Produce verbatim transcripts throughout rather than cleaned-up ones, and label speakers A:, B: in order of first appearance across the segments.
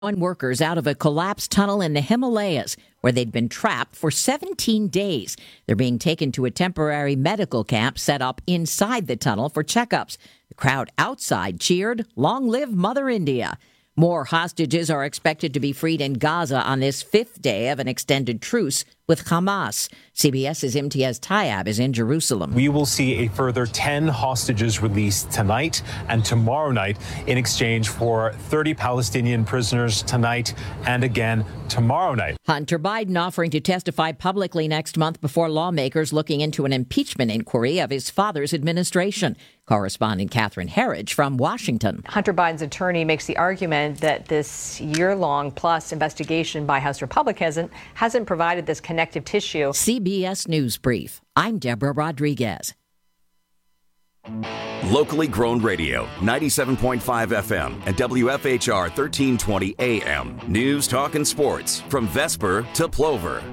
A: One workers out of a collapsed tunnel in the Himalayas where they'd been trapped for seventeen days. They're being taken to a temporary medical camp set up inside the tunnel for checkups. The crowd outside cheered, "Long live Mother India." More hostages are expected to be freed in Gaza on this fifth day of an extended truce with Hamas. CBS's Imtiaz Tayab is in Jerusalem.
B: We will see a further ten hostages released tonight and tomorrow night in exchange for thirty Palestinian prisoners tonight and again tomorrow night.
A: Hunter Biden offering to testify publicly next month before lawmakers looking into an impeachment inquiry of his father's administration. Correspondent Catherine Herridge from Washington.
C: Hunter Biden's attorney makes the argument that this year-long plus investigation by House Republicans hasn't, hasn't provided this connective tissue.
A: C B S News Brief. I'm Deborah Rodriguez.
D: Locally grown radio, ninety-seven point five F M and W F H R thirteen twenty A M. News, talk, and sports from Vesper to Plover.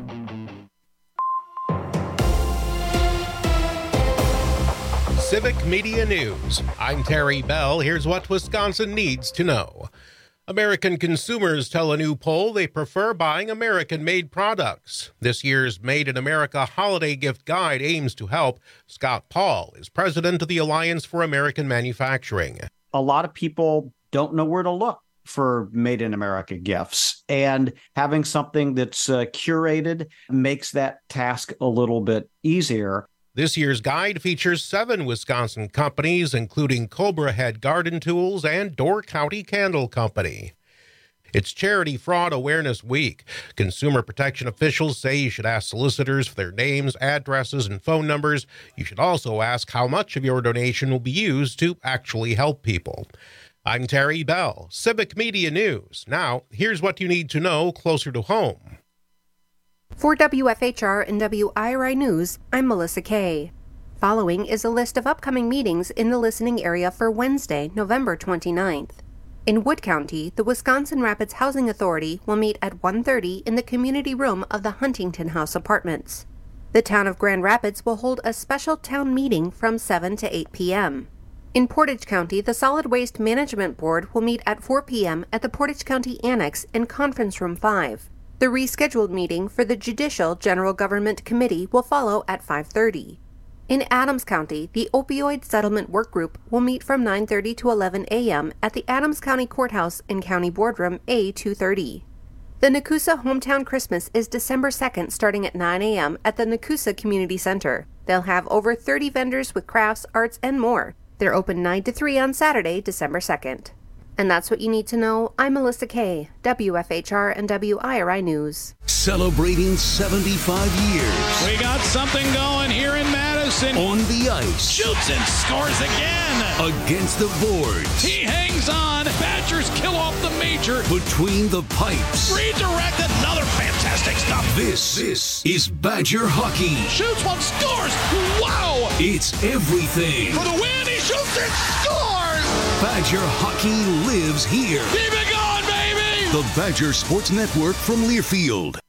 E: Civic Media News. I'm Terry Bell. Here's what Wisconsin needs to know. American consumers tell a new poll they prefer buying American-made products. This year's Made in America Holiday Gift Guide aims to help. Scott Paul is president of the Alliance for American Manufacturing.
F: A lot of people don't know where to look for Made in America gifts, and having something that's uh, curated makes that task a little bit easier.
E: This year's guide features seven Wisconsin companies, including Cobra Head Garden Tools and Door County Candle Company. It's Charity Fraud Awareness Week. Consumer protection officials say you should ask solicitors for their names, addresses, and phone numbers. You should also ask how much of your donation will be used to actually help people. I'm Terry Bell, Civic Media News. Now, here's what you need to know closer to home.
G: For W F H R and W I R I News, I'm Melissa Kay. Following is a list of upcoming meetings in the listening area for Wednesday, November twenty-ninth. In Wood County, the Wisconsin Rapids Housing Authority will meet at one thirty in the community room of the Huntington House Apartments. The town of Grand Rapids will hold a special town meeting from seven to eight p.m. In Portage County, the Solid Waste Management Board will meet at four p.m. at the Portage County Annex in Conference Room five. The rescheduled meeting for the Judicial General Government Committee will follow at five thirty. In Adams County, the Opioid Settlement Work Group will meet from nine thirty to eleven a.m. at the Adams County Courthouse in County Boardroom A two thirty. The Nakusa Hometown Christmas is December second starting at nine a.m. at the Nakusa Community Center. They'll have over thirty vendors with crafts, arts, and more. They're open nine to three on Saturday, December second. And that's what you need to know. I'm Melissa Kay, W F H R and W I R I News.
H: Celebrating seventy-five years.
I: We got something going here in Madison.
H: On the ice.
I: Shoots and scores again.
H: Against the boards.
I: He hangs on. Badgers kill off the major.
H: Between the pipes.
I: Redirect, another fantastic stop.
H: This, this is Badger Hockey.
I: Shoots one, scores. Wow.
H: It's everything.
I: For the win, he shoots and scores.
H: Badger Hockey lives here.
I: Keep it going, baby!
H: The Badger Sports Network from Learfield.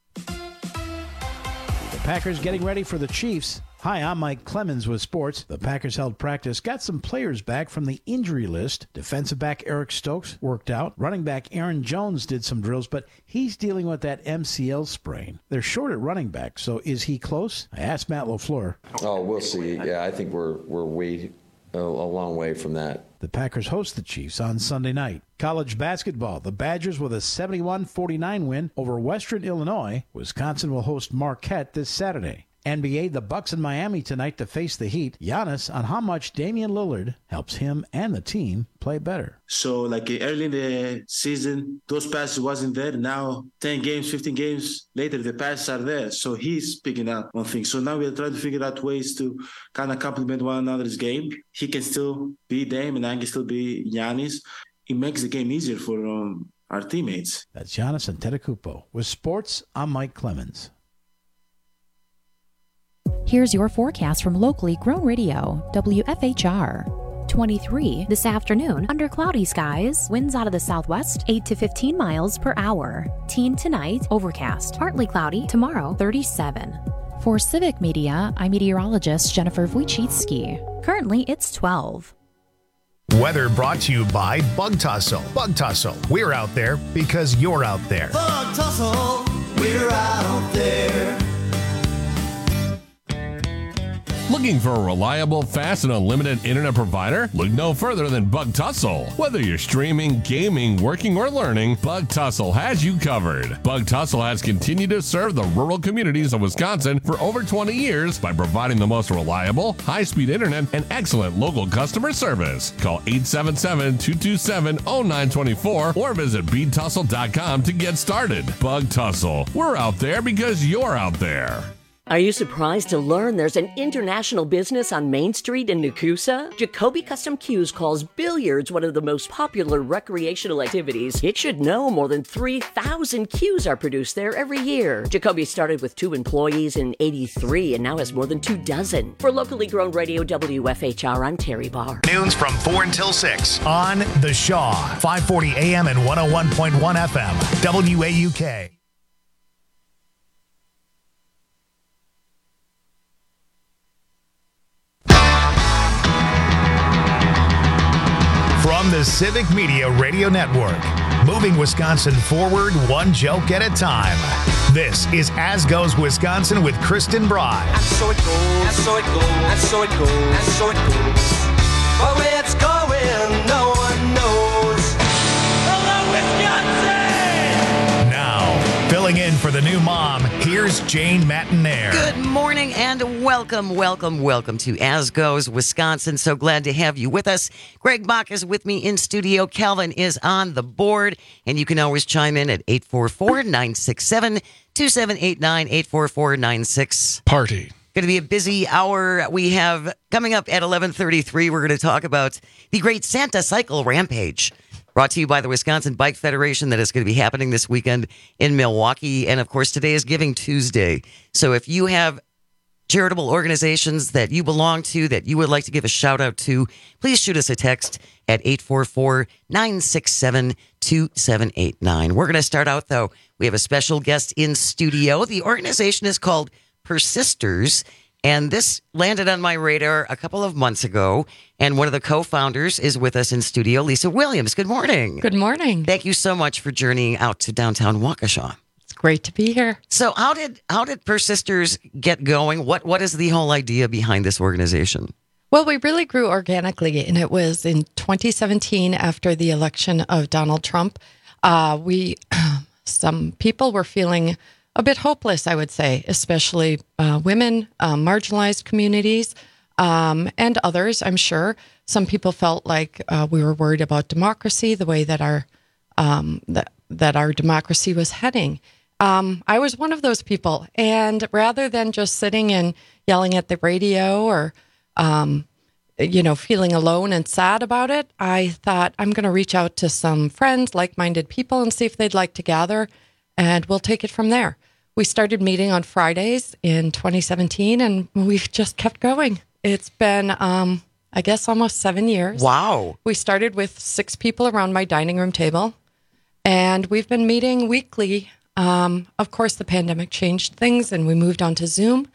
J: The Packers getting ready for the Chiefs. Hi, I'm Mike Clemens with sports. The Packers held practice, got some players back from the injury list. Defensive back Eric Stokes worked out. Running back Aaron Jones did some drills, but he's dealing with that M C L sprain. They're short at running back, so is he close? I asked Matt LaFleur.
K: Oh, we'll see. Yeah, I think we're we're way a, a long way from that.
J: The Packers host the Chiefs on Sunday night. College basketball, the Badgers with a seventy-one forty-nine win over Western Illinois. Wisconsin will host Marquette this Saturday. N B A, the Bucks in Miami tonight to face the Heat. Giannis on how much Damian Lillard helps him and the team play better.
L: So like early in the season, those passes wasn't there. Now ten games, fifteen games later, the passes are there. So he's picking up on things. So now we're trying to figure out ways to kind of complement one another's game. He can still be Dame and I can still be Giannis. It makes the game easier for um, our teammates.
J: That's Giannis Antetokounmpo. With sports, I'm Mike Clemens.
M: Here's your forecast from locally grown radio, W F H R. twenty-three this afternoon under cloudy skies, winds out of the southwest, eight to fifteen miles per hour. Teen tonight, overcast, partly cloudy, tomorrow, thirty-seven. For Civic Media, I'm meteorologist Jennifer Wojcicki. Currently, it's twelve.
N: Weather brought to you by Bug Tussle. Bug Tussle, we're out there because you're out there.
O: Bug Tussle, we're out there.
P: Looking for a reliable, fast, and unlimited internet provider? Look no further than Bug Tussle. Whether you're streaming, gaming, working, or learning, Bug Tussle has you covered. Bug Tussle has continued to serve the rural communities of Wisconsin for over twenty years by providing the most reliable, high-speed internet and excellent local customer service. Call eight seven seven, two two seven, zero nine two four or visit bead tussle dot com to get started. Bug Tussle. We're out there because you're out there.
Q: Are you surprised to learn there's an international business on Main Street in Nakusa? Jacoby Custom Cues calls billiards one of the most popular recreational activities. It should know more than three thousand cues are produced there every year. Jacoby started with two employees in eighty-three and now has more than two dozen. For locally grown radio W F H R, I'm Terry Barr.
N: Noons from four until six on The Shaw, five forty A M and one oh one point one F M, W A U K. From the Civic Media Radio Network, moving Wisconsin forward one joke at a time. This is As Goes Wisconsin with Kristen Bry.
O: And so it goes, and so it goes, and so it goes, and so it goes. But where it's going, no one knows. Hello, Wisconsin!
N: Now, filling in for the new mom, here's Jane Matinaire.
R: Good morning and welcome, welcome, welcome to As Goes Wisconsin. So glad to have you with us. Greg Bach is with me in studio. Calvin is on the board. And you can always chime in at eight four four, nine six seven, two seven eight nine, eight four four nine six.
P: Party.
R: Going to be a busy hour. We have coming up at eleven thirty-three, we're going to talk about the Great Santa Cycle Rampage. Brought to you by the Wisconsin Bike Federation. That is going to be happening this weekend in Milwaukee. And, of course, today is Giving Tuesday. So if you have charitable organizations that you belong to that you would like to give a shout out to, please shoot us a text at eight four four, nine six seven, two seven eight nine. We're going to start out, though. We have a special guest in studio. The organization is called Persisters. And this landed on my radar a couple of months ago. And one of the co-founders is with us in studio, Lisa Williams. Good morning.
S: Good morning.
R: Thank you so much for journeying out to downtown Waukesha.
S: It's great to be here.
R: So how did how did Persisters get going? What What is the whole idea behind this organization?
S: Well, we really grew organically, and it was in twenty seventeen after the election of Donald Trump. Uh, we some people were feeling a bit hopeless, I would say, especially uh, women, uh, marginalized communities, um, and others, I'm sure. Some people felt like uh, we were worried about democracy, the way that our um, that, that our democracy was heading. Um, I was one of those people. And rather than just sitting and yelling at the radio or, um, you know, feeling alone and sad about it, I thought I'm going to reach out to some friends, like-minded people, and see if they'd like to gather, and we'll take it from there. We started meeting on Fridays in twenty seventeen, and we've just kept going. It's been, um, I guess, almost seven years.
R: Wow.
S: We started with six people around my dining room table, and we've been meeting weekly. Um, of course, the pandemic changed things, and we moved on to Zoom.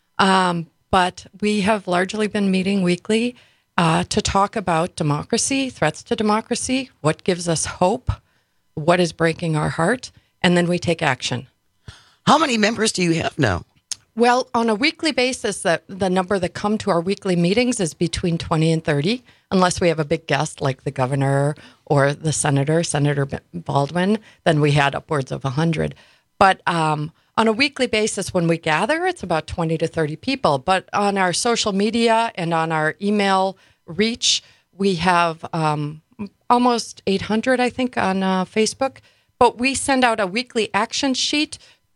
S: Um, but we have largely been meeting weekly uh, to talk about democracy, threats to democracy, what gives us hope, what is breaking our heart, and then we take action.
R: How many members do you have now?
S: Well, on a weekly basis, the, the number that come to our weekly meetings is between twenty and thirty, unless we have a big guest like the governor or the senator, Senator Baldwin, then we had upwards of one hundred. But um, on a weekly basis, when we gather, it's about twenty to thirty people. But on our social media and on our email reach, we have um, almost eight hundred, I think, on uh, Facebook. But we send out a weekly action sheet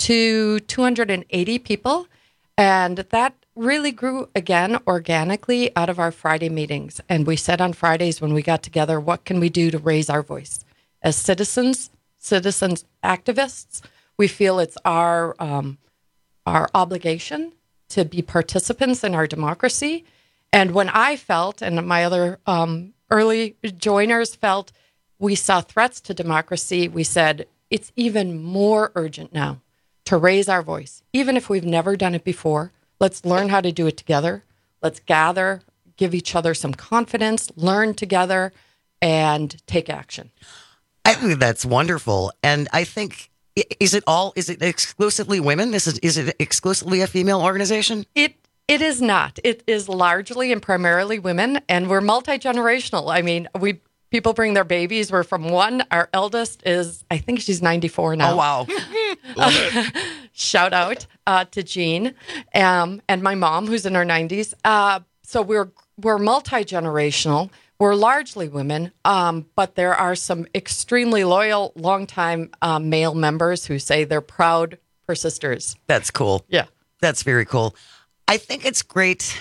S: to two hundred eighty people. And that really grew, again, organically out of our Friday meetings. And we said on Fridays when we got together, what can we do to raise our voice? As citizens, citizens activists, we feel it's our um, our obligation to be participants in our democracy. And when I felt, and my other um, early joiners felt, we saw threats to democracy, we said, it's even more urgent now to raise our voice. Even if we've never done it before, let's learn how to do it together. Let's gather, give each other some confidence, learn together, and take action.
R: I think that's wonderful. And I think, is it all, is it exclusively women? This is, is it exclusively a female organization?
S: It It is not. It is largely and primarily women, and we're multi-generational. I mean, we people bring their babies. We're from one. Our eldest is, I think she's ninety-four now.
R: Oh, wow.
S: Shout out uh, to Jean um, and my mom, who's in her nineties. Uh, so we're we're multi-generational. We're largely women, um, but there are some extremely loyal, longtime uh, male members who say they're proud persisters.
R: That's cool.
S: Yeah.
R: That's very cool. I think it's great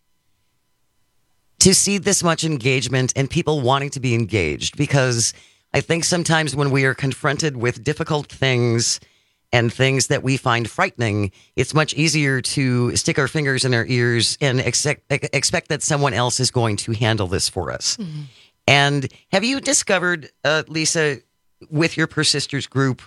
R: to see this much engagement and people wanting to be engaged, because I think sometimes when we are confronted with difficult things and things that we find frightening, it's much easier to stick our fingers in our ears and expect, expect that someone else is going to handle this for us. Mm-hmm. And have you discovered, uh, Lisa, with your Persisters group,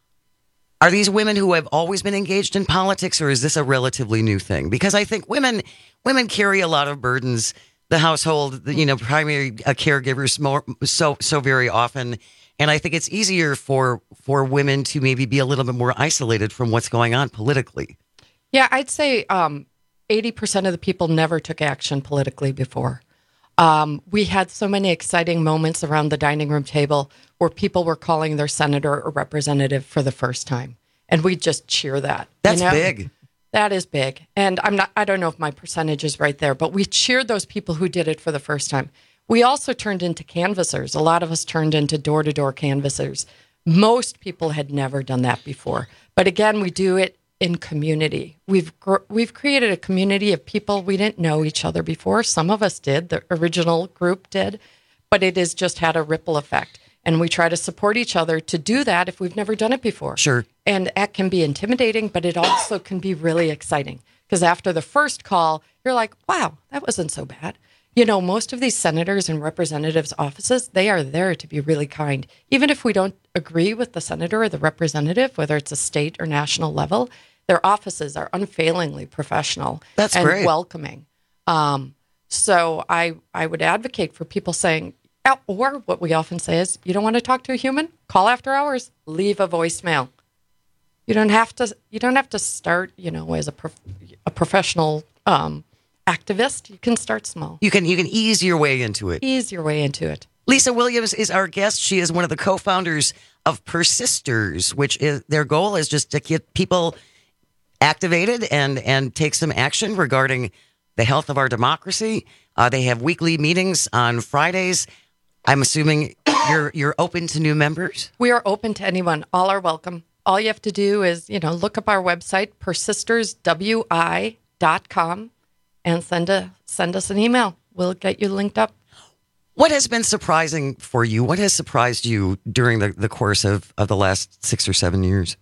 R: are these women who have always been engaged in politics, or is this a relatively new thing? Because I think women women carry a lot of burdens. The household, the, you know, primary uh, caregivers more, so so very often. And I think it's easier for for women to maybe be a little bit more isolated from what's going on politically.
S: Yeah, I'd say um, eighty percent of the people never took action politically before. Um, we had so many exciting moments around the dining room table where people were calling their senator or representative for the first time. And we just cheer that.
R: That's
S: you know?
R: big.
S: That is big. And I'm not, I don't know if my percentage is right there, but we cheered those people who did it for the first time. We also turned into canvassers. A lot of us turned into door-to-door canvassers. Most people had never done that before. But again, we do it in community. We've gr- we've created a community of people. We didn't know each other before. Some of us did. The original group did. But it has just had a ripple effect. And we try to support each other to do that if we've never done it before.
R: Sure.
S: And that can be intimidating, but it also can be really exciting. Because after the first call, you're like, wow, that wasn't so bad. You know, most of these senators and representatives' offices, they are there to be really kind. Even if we don't agree with the senator or the representative, whether it's a state or national level, their offices are unfailingly professional.
R: That's
S: and
R: great.
S: welcoming. Um, so I, I would advocate for people saying, or what we often say is, you don't want to talk to a human? Call after hours. Leave a voicemail. You don't have to. You don't have to start, you know, as a prof- a professional um, activist. You can start small.
R: You can you can ease your way into it.
S: Ease your way into it.
R: Lisa Williams is our guest. She is one of the co-founders of Persisters, which is their goal is just to get people activated and and take some action regarding the health of our democracy. Uh, they have weekly meetings on Fridays. I'm assuming you're you're open to new members?
S: We are open to anyone. All are welcome. All you have to do is, you know, look up our website, persisters w i dot com, and send a send us an email. We'll get you linked up.
R: What has been surprising for you? What has surprised you during the, the course of, of the last six or seven years?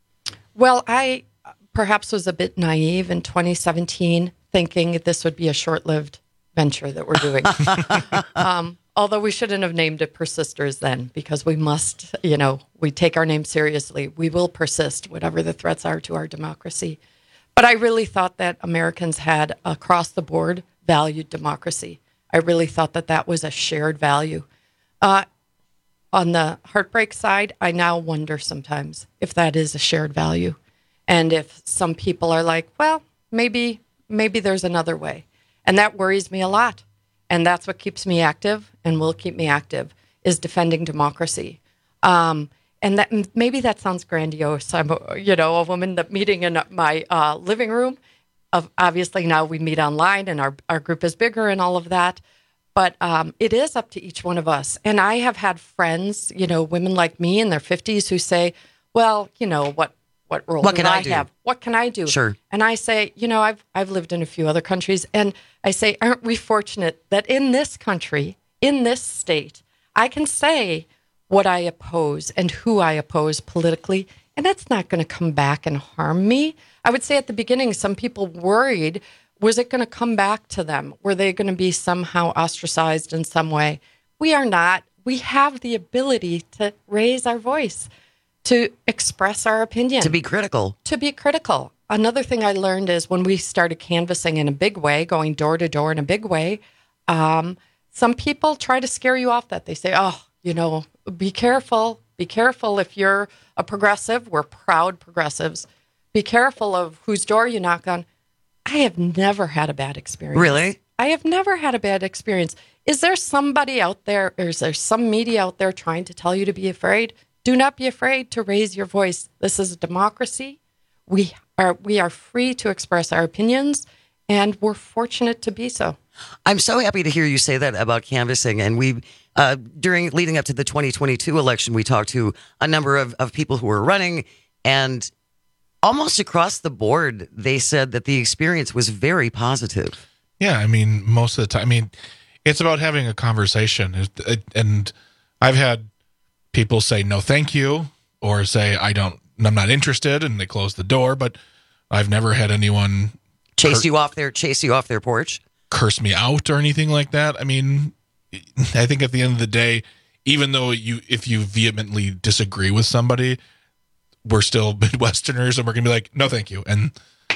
S: Well, I perhaps was a bit naive in twenty seventeen, thinking this would be a short-lived venture that we're doing. um, although we shouldn't have named it Persisters then, because we must, you know, we take our name seriously. We will persist, whatever the threats are to our democracy. But I really thought that Americans had, across the board, valued democracy. I really thought that that was a shared value. Uh, on the heartbreak side, I now wonder sometimes if that is a shared value. And if some people are like, well, maybe maybe there's another way. And that worries me a lot. And that's what keeps me active and will keep me active, is defending democracy. Um, and that maybe that sounds grandiose. I'm, a, you know, a woman that meeting in my uh, living room. Of obviously now we meet online and our, our group is bigger and all of that. But um, it is up to each one of us. And I have had friends, you know, women like me in their fifties who say, well, you know, what what role
R: what
S: do
R: can I,
S: I
R: do?
S: have? What can I do?
R: Sure.
S: And I say, you know, I've I've lived in a few other countries, and I say, aren't we fortunate that in this country, in this state, I can say what I oppose and who I oppose politically, and that's not going to come back and harm me. I would say at the beginning, some people worried, was it going to come back to them? Were they going to be somehow ostracized in some way? We are not. We have the ability to raise our voice, to express our opinion.
R: To be critical.
S: To be critical. Another thing I learned is when we started canvassing in a big way, going door to door in a big way, Um, some people try to scare you off that. They say, oh, you know, be careful. Be careful if you're a progressive. We're proud progressives. Be careful of whose door you knock on. I have never had a bad experience.
R: Really?
S: I have never had a bad experience. Is there somebody out there, or is there some media out there trying to tell you to be afraid? Do not be afraid to raise your voice. This is a democracy. We are we are free to express our opinions, and we're fortunate to be so.
R: I'm so happy to hear you say that about canvassing. And we, uh, during leading up to the twenty twenty-two election, we talked to a number of, of people who were running, and almost across the board, they said that the experience was very positive.
T: Yeah, I mean, most of the time, I mean, it's about having a conversation. It- it- And I've had people say, no, thank you, or say, I don't, I'm not interested, and they close the door. But I've never had anyone
R: Chase
T: cur-
R: you off their, chase you off their porch.
T: curse me out or anything like that. I mean, I think at the end of the day, even though you, if you vehemently disagree with somebody, we're still Midwesterners, and we're going to be like, no, thank you. And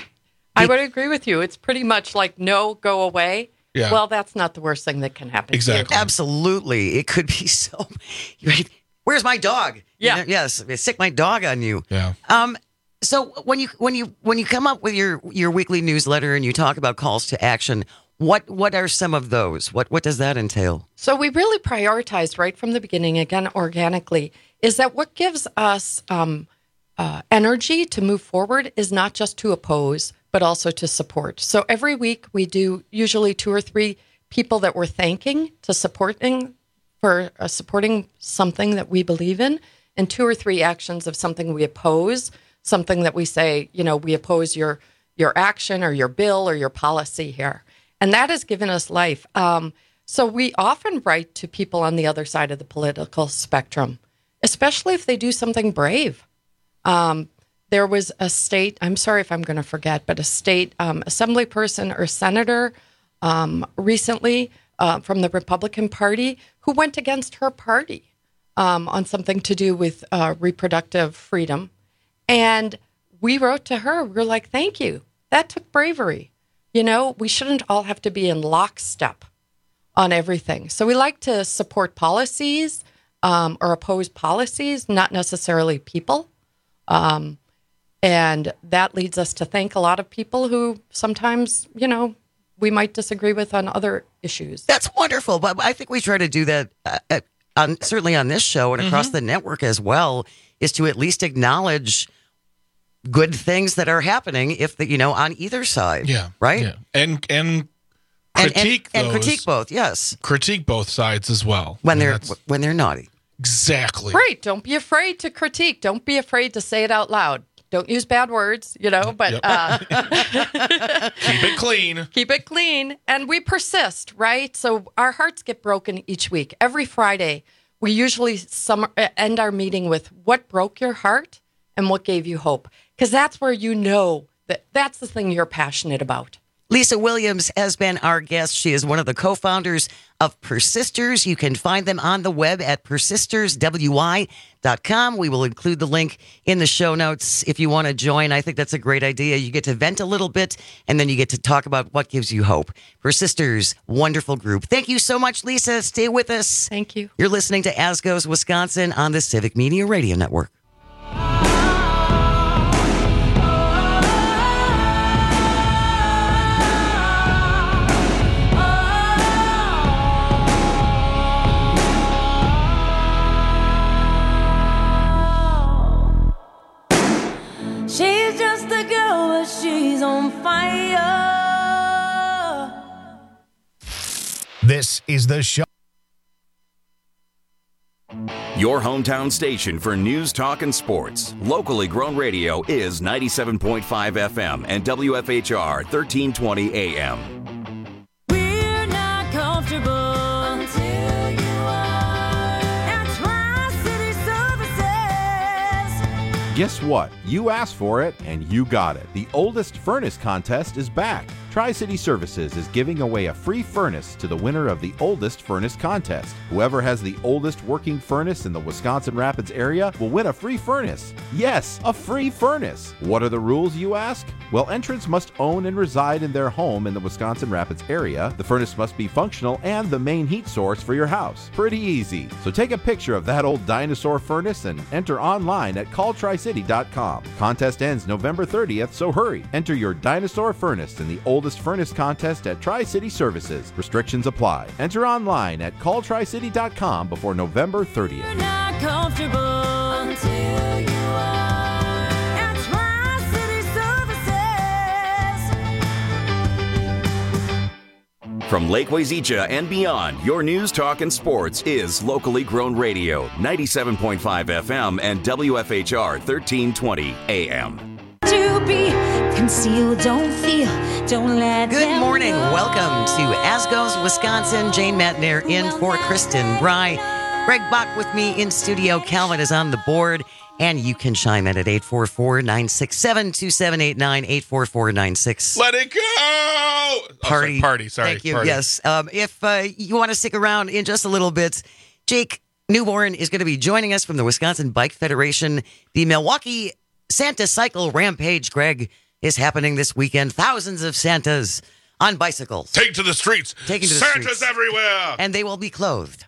S: I would agree with you. It's pretty much like, no, go away.
T: Yeah.
S: Well, that's not the worst thing that can happen.
T: Exactly.
R: Absolutely. It could be so. Right? Where's my dog?
S: Yeah.
R: You know, yes. Sick my dog on you.
T: Yeah.
R: Um. So when you when you when you come up with your your weekly newsletter and you talk about calls to action, what what are some of those? What what does that entail?
S: So we really prioritized right from the beginning, again, organically, is that what gives us um, uh, energy to move forward is not just to oppose, but also to support. So every week we do usually two or three people that we're thanking to supporting for uh, supporting something that we believe in, and two or three actions of something we oppose, something that we say, you know, we oppose your your action or your bill or your policy here. And that has given us life. Um, so we often write to people on the other side of the political spectrum, especially if they do something brave. Um, there was a state, I'm sorry if I'm going to forget, but a state um, assembly person or senator um, recently uh, from the Republican Party who went against her party um, on something to do with uh, reproductive freedom. And we wrote to her, we're like, thank you. That took bravery. You know, we shouldn't all have to be in lockstep on everything. So we like to support policies um, or oppose policies, not necessarily people. Um, and that leads us to thank a lot of people who sometimes, you know, we might disagree with on other issues.
R: That's wonderful. But I think we try to do that, uh, uh, on, certainly on this show and across
S: Mm-hmm.
R: the network as well, is to at least acknowledge good things that are happening, if the, you know, on either side.
T: Yeah.
R: Right.
T: Yeah. And and
R: And,
T: critique
R: and, and
T: those,
R: critique both. Yes.
T: critique both sides as well.
R: When
T: And
R: they're
T: that's-
R: when they're naughty.
T: exactly.
S: Right. Don't be afraid to critique. Don't be afraid to say it out loud. Don't use bad words, you know, but
T: Yep.
S: uh,
T: Keep it clean.
S: keep it clean. And we persist, right? So our hearts get broken each week. Every Friday, we usually sum- end our meeting with what broke your heart and what gave you hope. Because that's where you know that that's the thing you're passionate about.
R: Lisa Williams has been our guest. She is one of the co-founders of Persisters. You can find them on the web at persisters w i dot com. We will include the link in the show notes if you want to join. I think that's a great idea. You get to vent a little bit, and then you get to talk about what gives you hope. Persisters, wonderful group. Thank you so much, Lisa. Stay with us.
S: Thank you.
R: You're listening to As Goes Wisconsin on the Civic Media Radio Network.
U: She's just a girl, but she's on fire.
N: This is the show.
D: Your hometown station for news, talk, and sports. Locally grown radio is ninety-seven point five F M and W F H R thirteen twenty A M.
U: We're not comfortable until you are. At Tri-City Services,
B: Guess what? You asked for it, and you got it. The Oldest Furnace Contest is back. Tri-City Services is giving away a free furnace to the winner of the Oldest Furnace Contest. Whoever has the oldest working furnace in the Wisconsin Rapids area will win a free furnace. Yes, a free furnace. What are the rules, you ask? Well, entrants must own and reside in their home in the Wisconsin Rapids area. The furnace must be functional and the main heat source for your house. Pretty easy. So take a picture of that old dinosaur furnace and enter online at call tri city dot com. Contest ends November thirtieth, so hurry. Enter your dinosaur furnace in the Oldest Furnace Contest at Tri-City Services. Restrictions apply. Enter online at call tri city dot com before November thirtieth.
U: You're not comfortable until you are at Tri-City Services.
D: From Lake Wazeecha and beyond, your news, talk, and sports is locally grown radio, ninety-seven point five F M and W F H R thirteen twenty A M.
U: To be concealed, don't feel, don't let
R: Good
U: them
R: morning.
U: know.
R: Welcome to As Goes Wisconsin. Jane Matner in for Kristen Bry. Greg Bach with me in studio. Calvin is on the board. And you can chime in at eight four four, nine six seven, two seven eight nine, eight four four nine six.
T: Let it go! Oh,
R: Party.
T: sorry, party, sorry.
R: Thank you.
T: Party.
R: Yes. Um, if uh, you want to stick around in just a little bit, Jake Newborn is going to be joining us from the Wisconsin Bike Federation. The Milwaukee Santa Cycle Rampage, Greg, is happening this weekend. Thousands of Santas on bicycles.
T: Take to the streets.
R: Taking to the
T: Santa's
R: streets.
T: everywhere.
R: And they will be clothed.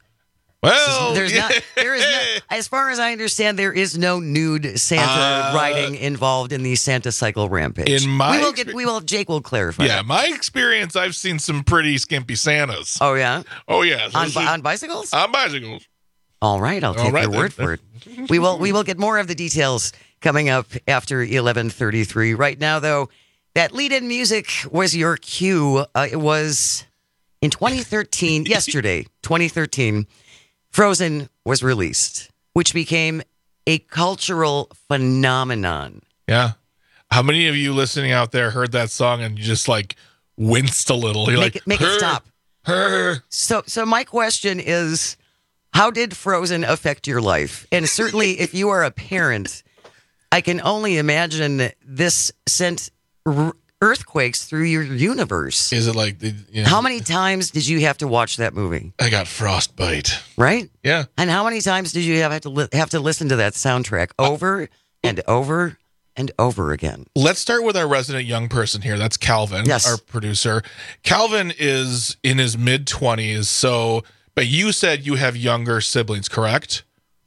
T: Well,
R: there's
T: yeah.
R: not, there is no, as far as I understand, there is no nude Santa
T: Uh,
R: riding involved in the Santa Cycle Rampage.
T: In my
R: we will get, we will, Jake will clarify.
T: Yeah,
R: that.
T: my experience, I've seen some pretty skimpy Santas.
R: Oh yeah.
T: Oh yeah.
R: On,
T: This
R: bi-
T: is-
R: on bicycles.
T: On bicycles.
R: All right, I'll
T: All
R: take
T: right,
R: your word
T: then.
R: for it. We will we will get more of the details coming up after eleven thirty-three. Right now, though, that lead-in music was your cue. Uh, it was in twenty thirteen, yesterday, twenty thirteen, Frozen was released, which became a cultural phenomenon.
T: Yeah. How many of you listening out there heard that song and you just like winced a little? You're
R: Make
T: like,
R: it, make
T: her,
R: it stop.
T: Her.
R: So, so my question is, how did Frozen affect your life? And certainly, if you are a parent, I can only imagine this sent r- earthquakes through your universe.
T: Is it like the, you know,
R: How many times did you have to watch that movie?
T: I got frostbite.
R: Right?
T: Yeah.
R: And how many times did you have to li- have to listen to that soundtrack over and over and over again?
T: Let's start with our resident young person here. That's Calvin,
R: Yes.
T: our producer. Calvin is in his mid twenties. So, but you said you have younger siblings, correct?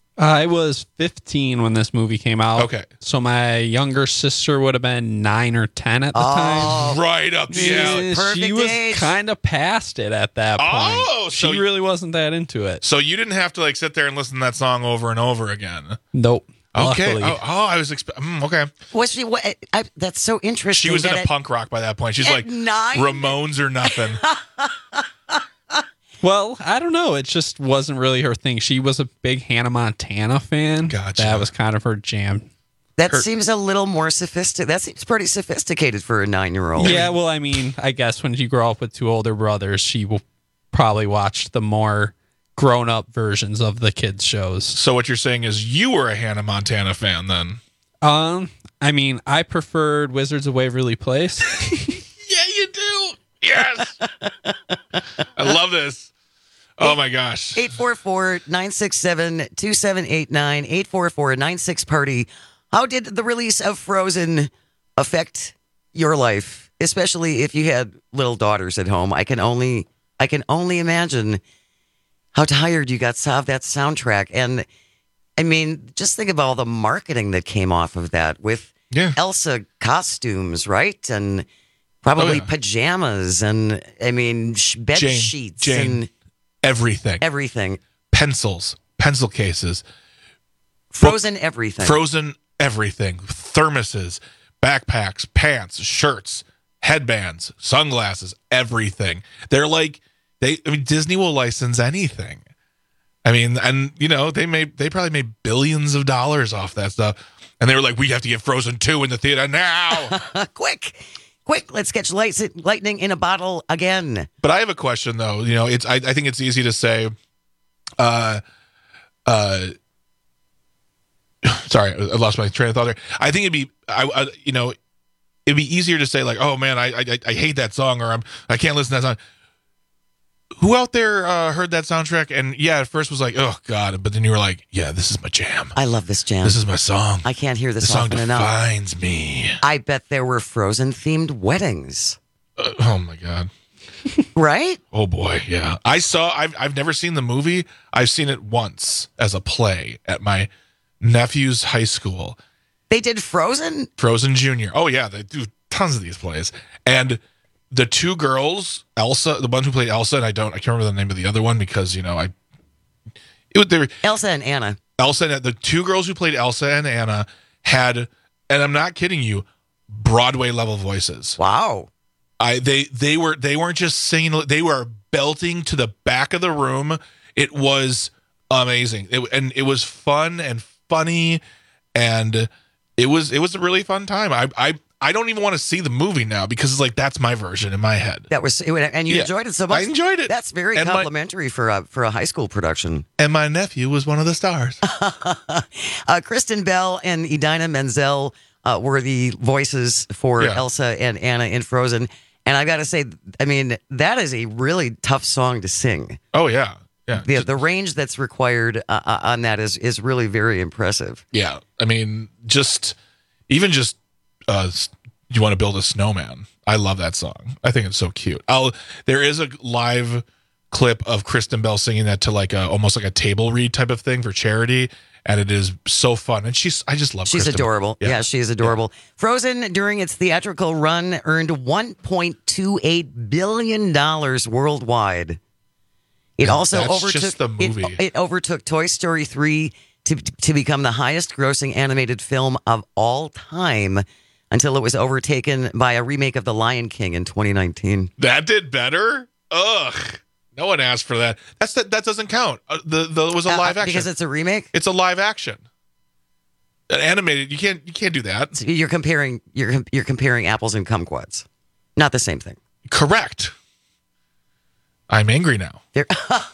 V: I was fifteen when this movie came out.
T: Okay.
V: So my younger sister would have been nine or ten at the time.
T: Right up the alley.
V: Yeah,
R: Perfect
V: she was
R: age.
V: kind of past it at that point.
T: Oh, so
V: she
T: you-
V: really wasn't that into it.
T: So you didn't have to like sit there and listen to that song over and over again.
V: Nope.
T: Okay.
V: Luckily.
T: Oh, oh, I was expecting. Mm, okay.
R: Was she? What, I, that's so interesting.
T: She was
R: that
T: into
R: at-
T: punk rock by that point. She's
R: at
T: like
R: nine?
T: Ramones or nothing.
V: Well, I don't know. It just wasn't really her thing. She was a big Hannah Montana fan.
T: Gotcha.
V: That was kind of her jam.
R: That
T: Her-
R: seems a little more sophisticated. That seems pretty sophisticated for a nine-year-old.
V: Yeah, well, I mean, I guess when you grow up with two older brothers, she will probably watch the more grown-up versions of the kids' shows.
T: So what you're saying is you were a Hannah Montana fan then?
V: Um, I mean, I preferred Wizards of Waverly Place.
T: Yeah, you do. Yes. I love this. Oh my gosh.
R: eight four four, nine six seven, two seven eight nine, eight four four, nine six party. How did the release of Frozen affect your life, especially if you had little daughters at home? I can only I can only imagine how tired you got of that soundtrack. And I mean, just think about all the marketing that came off of that with
T: Yeah.
R: Elsa costumes, right? And probably
T: Oh, yeah.
R: pajamas and I mean sh- bed
T: Jane,
R: sheets
T: Jane,
R: and
T: everything.
R: everything.
T: Pencils, pencil cases,
R: Frozen everything.
T: frozen everything. Thermoses, backpacks, pants, shirts, headbands, sunglasses, everything. They're like they I mean Disney will license anything. I mean, and you know, they made they probably made billions of dollars off that stuff. And they were like, we have to get Frozen two in the theater now.
R: quick, quick, let's catch lights, lightning in a bottle again.
T: But I have a question though. You know, it's I, I think it's easy to say, uh, uh, sorry, I lost my train of thought there. I think it'd be, I, I you know, it'd be easier to say like, oh man, I I, I hate that song, or I'm I can't listen to that song. Who out there uh, heard that soundtrack and yeah, at first was like, oh god, but then you were like, yeah, this is my jam.
R: I love this jam.
T: This is my song.
R: I can't hear this
T: the song
R: often enough.
T: defines me.
R: I bet there were Frozen themed weddings.
T: Uh, oh my god.
R: Right?
T: Oh boy, yeah. I saw. I've I've never seen the movie. I've seen it once as a play at my nephew's high school.
R: They did Frozen?
T: Frozen Junior. Oh yeah, they do tons of these plays. And the two girls, Elsa, the one who played Elsa, and I don't, I can't remember the name of the other one because you know I. It, they were,
R: Elsa and Anna.
T: Elsa and the two girls who played Elsa and Anna had, and I'm not kidding you, Broadway level voices.
R: Wow.
T: I they they were they weren't just singing, they were belting to the back of the room. It was amazing. It, and it was fun and funny, and it was it was a really fun time. I I I don't even want to see the movie now because it's like that's my version in my head.
R: That was and you
T: Yeah,
R: enjoyed it so much.
T: I enjoyed it.
R: That's very
T: And my-
R: complimentary for a for a high school production.
T: And my nephew was one of the stars.
R: uh, Kristen Bell and Idina Menzel uh, were the voices for
T: Yeah.
R: Elsa and Anna in Frozen. And I got to say, I mean, that is a really tough song to sing.
T: Oh yeah, yeah.
R: The the range that's required uh, uh, on that is is really very impressive.
T: Yeah, I mean, just even just uh, s- you want to build a snowman. I love that song. I think it's so cute. I'll there is a live clip of Kristen Bell singing that to like a almost like a table read type of thing for charity, and it is so fun. And she's I just love.
R: She's
T: Kristen Bell.
R: adorable. Yeah, she is adorable. Frozen, during its theatrical run, earned one point two eight billion dollars worldwide. It
T: And
R: also
T: that's
R: overtook
T: just the movie.
R: It, it overtook Toy Story three to to become the highest grossing animated film of all time until it was overtaken by a remake of The Lion King in twenty nineteen.
T: That did better. Ugh. No one asked for that. That's that. That doesn't count. Uh, the the it was a
R: Uh,
T: live action
R: because it's a remake.
T: It's a live action. An animated. You can't. You can't do that.
R: So you're comparing you're com- you're comparing apples and kumquats. Not the same thing.
T: Correct. I'm angry now.
R: There-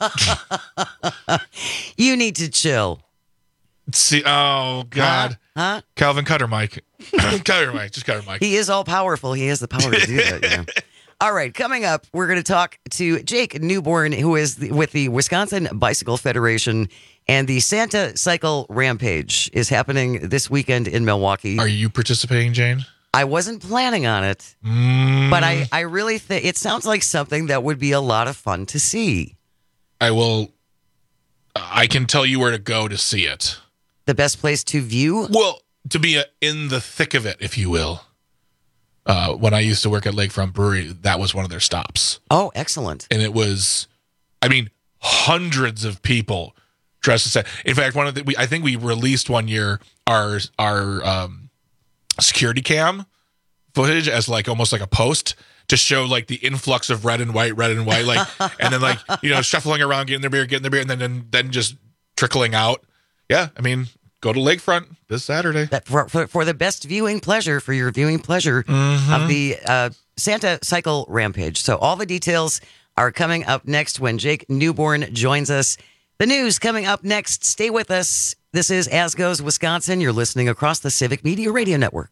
R: you need to chill.
T: See. Oh God.
R: Huh?
T: Calvin Cutter Mike. Cutter Mike. Just Cutter Mike.
R: He is all powerful. He has the power to do that. You know? All right, coming up, we're going to talk to Jake Newborn, who is the, with the Wisconsin Bicycle Federation, and the Santa Cycle Rampage is happening this weekend in Milwaukee.
T: Are you participating, Jane?
R: I wasn't planning on it,
T: Mm,
R: but I, I really think it sounds like something that would be a lot of fun to see.
T: I will. I can tell you where to go to see it.
R: The best place to view?
T: Well, to be a, in the thick of it, if you will. Uh, when I used to work at Lakefront Brewery, that was one of their stops.
R: Oh, excellent.
T: And it was, I mean, hundreds of people dressed as Santa. In fact, one of the, we, I think we released one year our our um, security cam footage as like almost like a post to show like the influx of red and white, red and white, like, and then like, you know, shuffling around, getting their beer, getting their beer, and then then, then just trickling out. Yeah, I mean, go to Lakefront this Saturday.
R: That for, for, for the best viewing pleasure, for your viewing pleasure
T: Mm-hmm.
R: of the uh, Santa Cycle Rampage. So all the details are coming up next when Jake Newborn joins us. The news coming up next. Stay with us. This is As Goes Wisconsin. You're listening across the Civic Media Radio Network.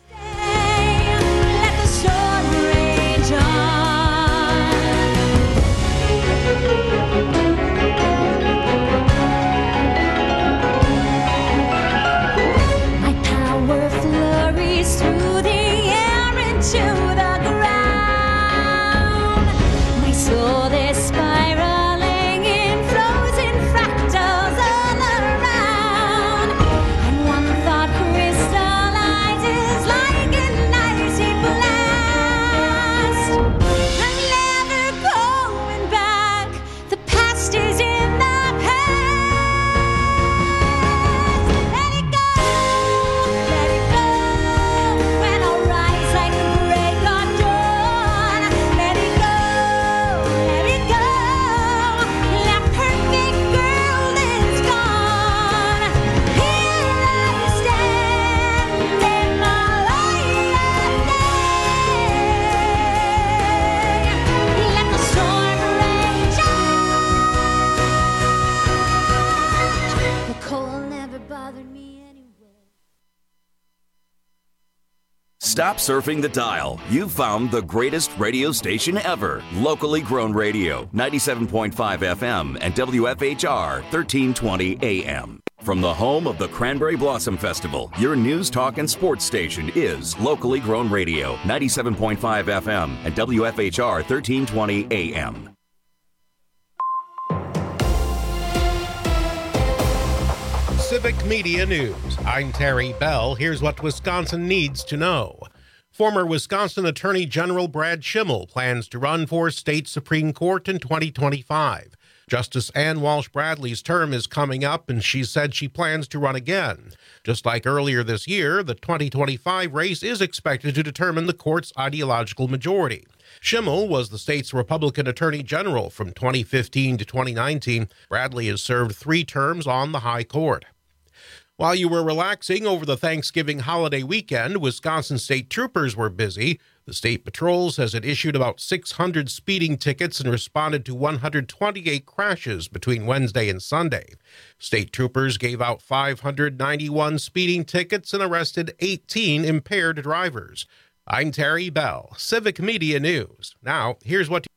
U: Let the storm rage on. My power flurries through the air into the ground. My soul is spiraling in frozen fractals all around. And one thought crystallizes
D: Stop surfing the dial. You've found the greatest radio station ever. Locally grown radio, ninety-seven point five F M and W F H R, thirteen twenty A M. From the home of the Cranberry Blossom Festival, your news, talk, and sports station is Locally Grown Radio, ninety-seven point five F M and W F H R, thirteen twenty A M.
E: Civic Media News. I'm Terry Bell. Here's what Wisconsin needs to know. Former Wisconsin Attorney General Brad Schimel plans to run for state Supreme Court in twenty twenty-five. Justice Ann Walsh Bradley's term is coming up, and she said she plans to run again. Just like earlier this year, the twenty twenty-five race is expected to determine the court's ideological majority. Schimel was the state's Republican Attorney General from twenty fifteen to twenty nineteen. Bradley has served three terms on the High Court. While you were relaxing over the Thanksgiving holiday weekend, Wisconsin state troopers were busy. The state patrol says it issued about six hundred speeding tickets and responded to one hundred twenty-eight crashes between Wednesday and Sunday. State troopers gave out five hundred ninety-one speeding tickets and arrested eighteen impaired drivers. I'm Terry Bell, Civic Media News. Now, here's what...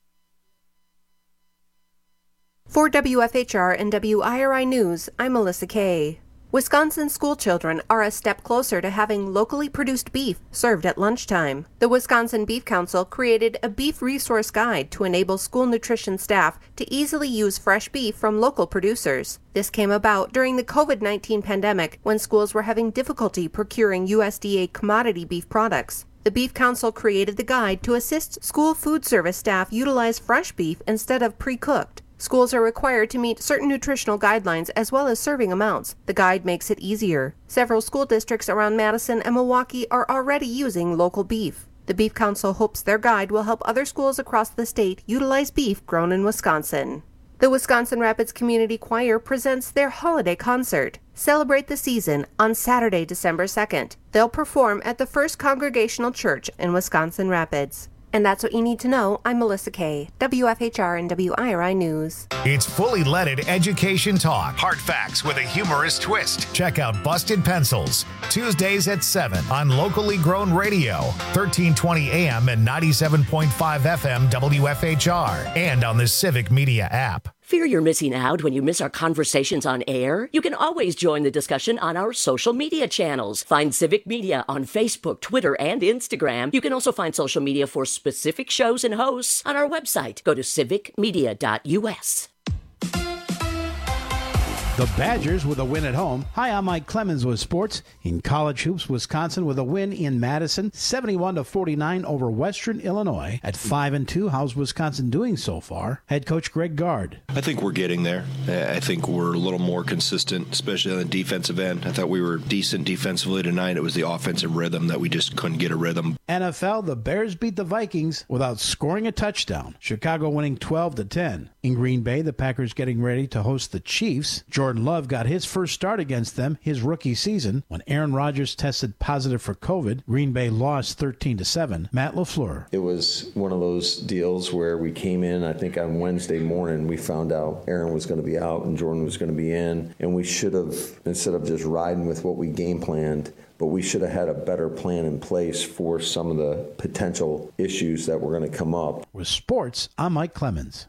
G: For W F H R and W I R I News, I'm Melissa Kay. Wisconsin school children are a step closer to having locally produced beef served at lunchtime. The Wisconsin Beef Council created a beef resource guide to enable school nutrition staff to easily use fresh beef from local producers. This came about during the COVID nineteen pandemic when schools were having difficulty procuring U S D A commodity beef products. The Beef Council created the guide to assist school food service staff utilize fresh beef instead of pre-cooked. Schools are required to meet certain nutritional guidelines as well as serving amounts. The guide makes it easier. Several school districts around Madison and Milwaukee are already using local beef. The Beef Council hopes their guide will help other schools across the state utilize beef grown in Wisconsin. The Wisconsin Rapids Community Choir presents their holiday concert. Celebrate the season on Saturday, December second. They'll perform at the First Congregational Church in Wisconsin Rapids. And that's what you need to know. I'm Melissa Kay, W F H R and W I R I News.
N: It's fully leaded education talk. Hard facts with a humorous twist. Check out Busted Pencils, Tuesdays at seven on Locally Grown Radio, thirteen twenty A M and ninety-seven point five F M W F H R, and on the Civic Media app.
Q: Fear you're missing out when you miss our conversations on air? You can always join the discussion on our social media channels. Find Civic Media on Facebook, Twitter, and Instagram. You can also find social media for specific shows and hosts on our website. Go to civic media dot U S.
J: The Badgers with a win at home. Hi, I'm Mike Clemens with sports. In college hoops, Wisconsin with a win in Madison, seventy-one to forty-nine over Western Illinois. At five and two, how's Wisconsin doing so far? Head coach Greg Gard.
A: I think we're getting there. I think we're a little more consistent, especially on the defensive end. I thought we were decent defensively tonight. It was the offensive rhythm that we just couldn't get a rhythm.
J: N F L, the Bears beat the Vikings without scoring a touchdown. Chicago winning twelve to ten. In Green Bay, the Packers getting ready to host the Chiefs. Jordan Love got his first start against them his rookie season. When Aaron Rodgers tested positive for COVID, Green Bay lost thirteen to seven. Matt LaFleur.
K: It was one of those deals where we came in, I think on Wednesday morning, we found out Aaron was going to be out and Jordan was going to be in. And we should have, instead of just riding with what we game planned, but we should have had a better plan in place for some of the potential issues that were going to come up.
J: With sports, I'm Mike Clemens.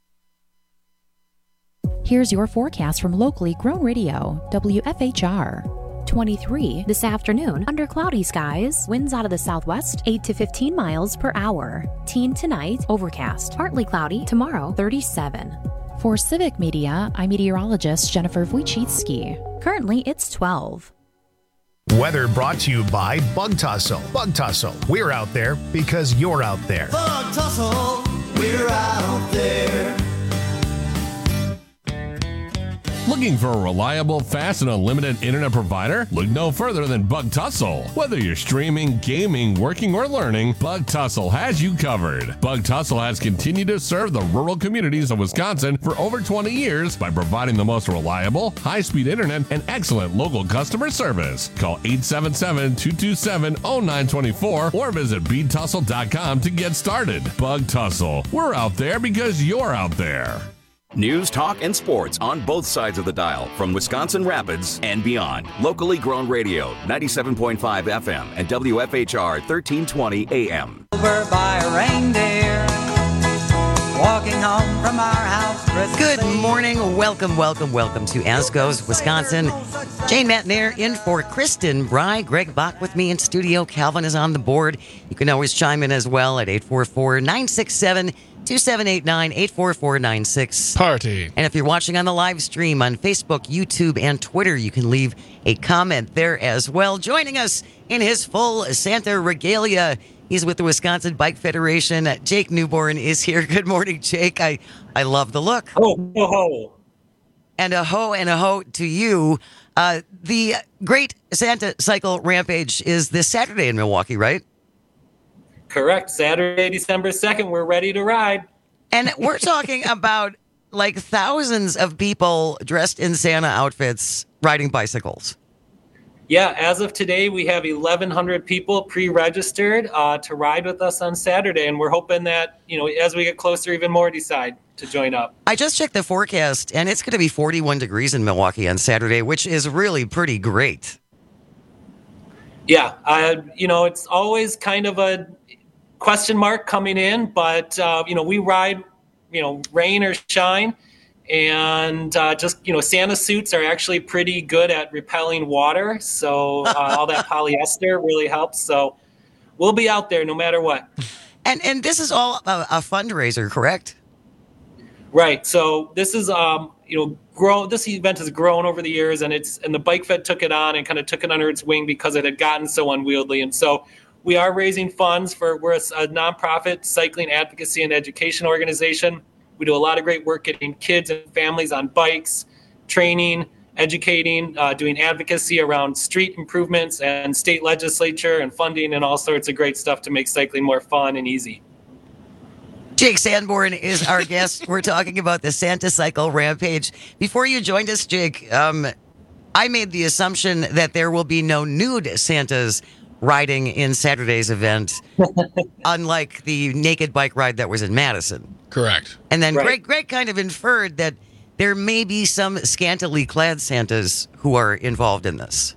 M: Here's your forecast from Locally Grown Radio, W F H R. twenty-three this afternoon, under cloudy skies, winds out of the southwest, eight to fifteen miles per hour. Teen tonight, overcast, partly cloudy. Tomorrow, thirty-seven. For Civic Media, I'm meteorologist Jennifer Wojcicki. Currently, it's twelve.
N: Weather brought to you by Bug Tussle. Bug Tussle, we're out there because you're out there.
O: Bug Tussle, we're out there.
P: Looking for a reliable, fast, and unlimited internet provider? Look no further than Bug Tussle. Whether you're streaming, gaming, working, or learning, Bug Tussle has you covered. Bug Tussle has continued to serve the rural communities of Wisconsin for over twenty years by providing the most reliable, high-speed internet and excellent local customer service. Call eight seven seven, two two seven, zero nine two four or visit bead tussle dot com to get started. Bug Tussle. We're out there because you're out there.
D: News, talk, and sports on both sides of the dial from Wisconsin Rapids and beyond. Locally grown radio, ninety-seven point five F M and W F H R thirteen twenty A M.
C: Over by a reindeer, walking home from our house. Christmas
R: Good
C: Eve.
R: morning. Welcome, welcome, welcome to As Goes Wisconsin. Jane Matnair in for Kristen Bry. Greg Bach with me in studio. Calvin is on the board. You can always chime in as well at eight four four, nine six seven, two seven eight nine, eight four four nine six.
T: Party.
R: And if you're watching on the live stream on Facebook, YouTube, and Twitter, you can leave a comment there as well. Joining us in his full Santa regalia, he's with the Wisconsin Bike Federation. Jake Newborn is here. Good morning, Jake. I, I love the look.
F: Oh, ho, ho.
R: And a ho and a ho to you. Uh, the Great Santa Cycle Rampage is this Saturday in Milwaukee, right?
F: Correct. Saturday, December second, we're ready to ride.
R: And we're talking about like thousands of people dressed in Santa outfits riding bicycles.
F: Yeah, as of today, we have eleven hundred people pre-registered uh, to ride with us on Saturday, and we're hoping that, you know, as we get closer, even more decide to join up.
R: I just checked the forecast, and it's going to be forty-one degrees in Milwaukee on Saturday, which is really pretty great.
F: Yeah, uh, you know, it's always kind of a question mark coming in, but, uh, you know, we ride, you know, rain or shine. And uh, just, you know, Santa suits are actually pretty good at repelling water. So uh, all that polyester really helps. So we'll be out there no matter what.
R: And and this is all a, a fundraiser, correct?
F: Right. So this is, um, you know, grow. This event has grown over the years, and it's and the Bike Fed took it on and kind of took it under its wing because it had gotten so unwieldy. And so we are raising funds for, we're a, a nonprofit cycling advocacy and education organization. We do a lot of great work getting kids and families on bikes, training, educating, uh, doing advocacy around street improvements and state legislature and funding and all sorts of great stuff to make cycling more fun and easy.
R: Jake Sanborn is our guest. We're talking about the Santa Cycle Rampage. Before you joined us, Jake, um, I made the assumption that there will be no nude Santas riding in Saturday's event, unlike the naked bike ride that was in Madison.
T: Correct.
R: And then
F: Right.
R: Greg, Greg kind of inferred that there may be some scantily clad Santas who are involved in this.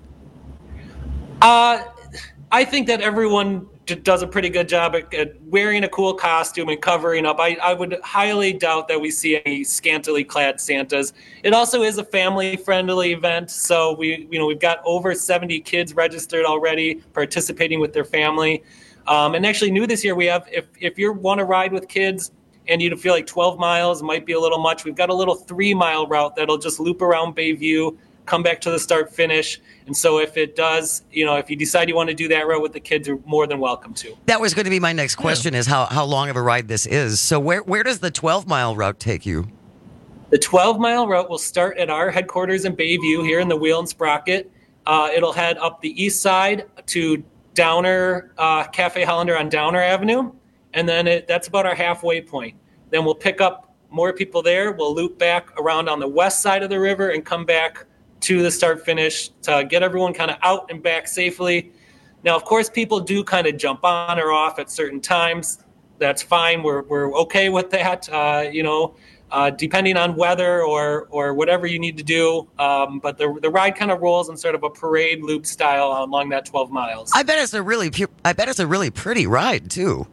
F: Uh, I think that everyone d- does a pretty good job at, at wearing a cool costume and covering up. I, I would highly doubt that we see any scantily clad Santas. It also is a family-friendly event, so we, you know, we've got over seventy kids registered already, participating with their family. Um, and actually, new this year, we have if if you want to ride with kids and you feel like twelve miles might be a little much, we've got a little three-mile route that'll just loop around Bayview, come back to the start finish. And so if it does, you know, if you decide you want to do that route with the kids, you're more than welcome to.
R: That was going to be my next question, is how, how long of a ride this is. So where, where does the twelve-mile route take you?
F: The twelve-mile route will start at our headquarters in Bayview here in the Wheel and Sprocket. Uh, it'll head up the east side to Downer, uh, Cafe Hollander on Downer Avenue. And then it, that's about our halfway point. Then we'll pick up more people there. We'll loop back around on the west side of the river and come back to the start finish to get everyone kind of out and back safely. Now, of course, people do kind of jump on or off at certain times. That's fine. We're we're okay with that. Uh, you know, uh, depending on weather or or whatever you need to do. Um, but the the ride kind of rolls in sort of a parade loop style along that twelve miles.
R: I bet it's a really pu- I bet it's a really pretty ride too.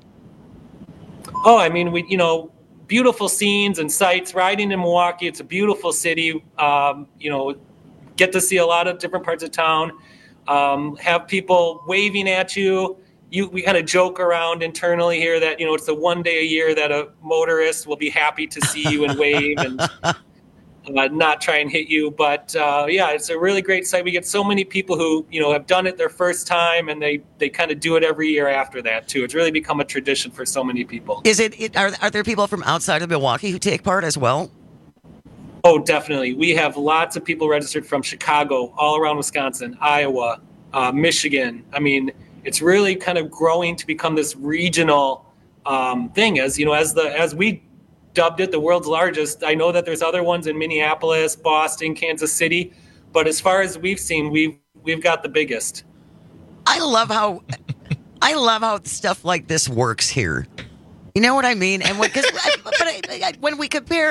F: Oh, I mean, we you know, beautiful scenes and sights. Riding in Milwaukee, it's a beautiful city. Um, you know, get to see a lot of different parts of town. Um, have people waving at you. You, we kind of joke around internally here that, you know, it's the one day a year that a motorist will be happy to see you and wave and uh, not try and hit you. But uh, yeah, it's a really great site. We get so many people who, you know, have done it their first time, and they, they kind of do it every year after that too. It's really become a tradition for so many people.
R: Is it, it are, are there people from outside of Milwaukee who take part as well?
F: Oh, definitely. We have lots of people registered from Chicago, all around Wisconsin, Iowa, uh, Michigan. I mean, it's really kind of growing to become this regional um, thing. As you know, as the as we dubbed it, the world's largest. I know that there's other ones in Minneapolis, Boston, Kansas City, but as far as we've seen, we've we've got the biggest.
R: I love how I love how stuff like this works here. You know what I mean? And when, cause, I, but I, I, when we compare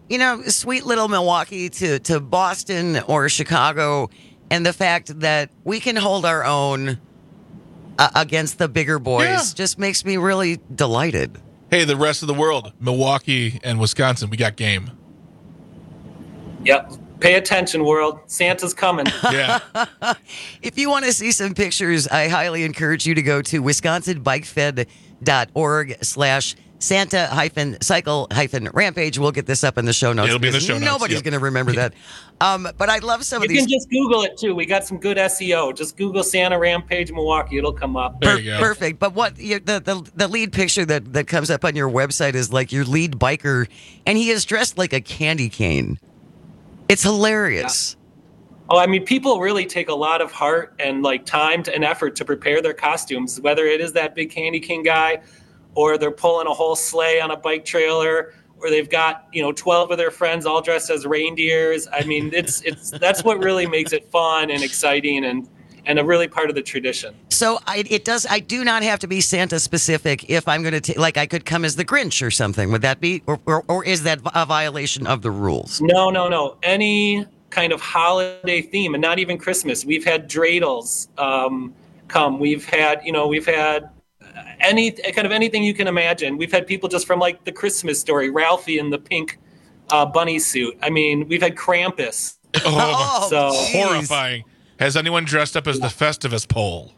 R: you know, sweet little Milwaukee to, to Boston or Chicago, and the fact that we can hold our own uh, against the bigger boys
T: Yeah.
R: just makes me really delighted.
T: Hey, the rest of the world, Milwaukee and Wisconsin, we got game.
F: Yep. Pay attention, world. Santa's coming.
T: Yeah.
R: If you want to see some pictures, I highly encourage you to go to wisconsin bike fed dot org slash Santa hyphen cycle hyphen rampage. We'll get this up in the show notes.
T: It'll be in the
R: because
T: show notes,
R: Nobody's
T: yep.
R: going to remember that. Um, but I love some
F: You
R: of these.
F: can just Google it too. We got some good S E O. Just Google Santa Rampage Milwaukee. It'll come up.
T: There you go.
R: Perfect. But what you, the, the the lead picture that, that comes up on your website is like your lead biker, and he is dressed like a candy cane. It's hilarious.
F: Oh, I mean, people really take a lot of heart and like time to, and effort to prepare their costumes, whether it is that big candy king guy or they're pulling a whole sleigh on a bike trailer or they've got, you know, twelve of their friends all dressed as reindeers. I mean, it's it's that's what really makes it fun and exciting and and a really part of the tradition.
R: So I, it does. I do not have to be Santa specific if I'm going to like. I could come as the Grinch or something. Would that be, or, or or is that a violation of the rules?
F: No, no, no. Any kind of holiday theme, and not even Christmas. We've had dreidels um, come. We've had, you know, we've had any kind of anything you can imagine. We've had people just from like the Christmas Story, Ralphie in the pink uh, bunny suit. I mean, we've had Krampus.
T: Oh,
F: so
T: horrifying. Has anyone dressed up as the Festivus pole?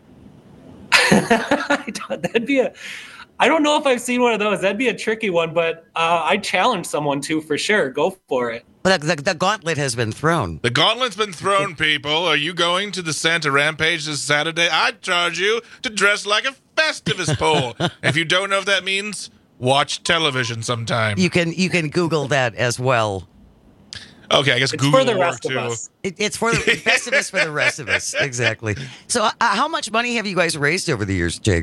F: That'd be a. I don't know if I've seen one of those. That'd be a tricky one, but uh, I'd challenge someone to for sure. Go for it.
R: The, the, the gauntlet has been thrown.
T: The gauntlet's been thrown, people. Are you going to the Santa Rampage this Saturday? I'd charge you to dress like a Festivus pole. If you don't know what that means, watch television sometime.
R: You can you can Google that as well.
T: Okay, I guess
F: It's
T: Google
F: for the
T: will
F: rest
T: work
F: of
T: too.
F: us.
R: It, it's for the Festivus for the rest of us. Exactly. So, uh, how much money have you guys raised over the years, Jake?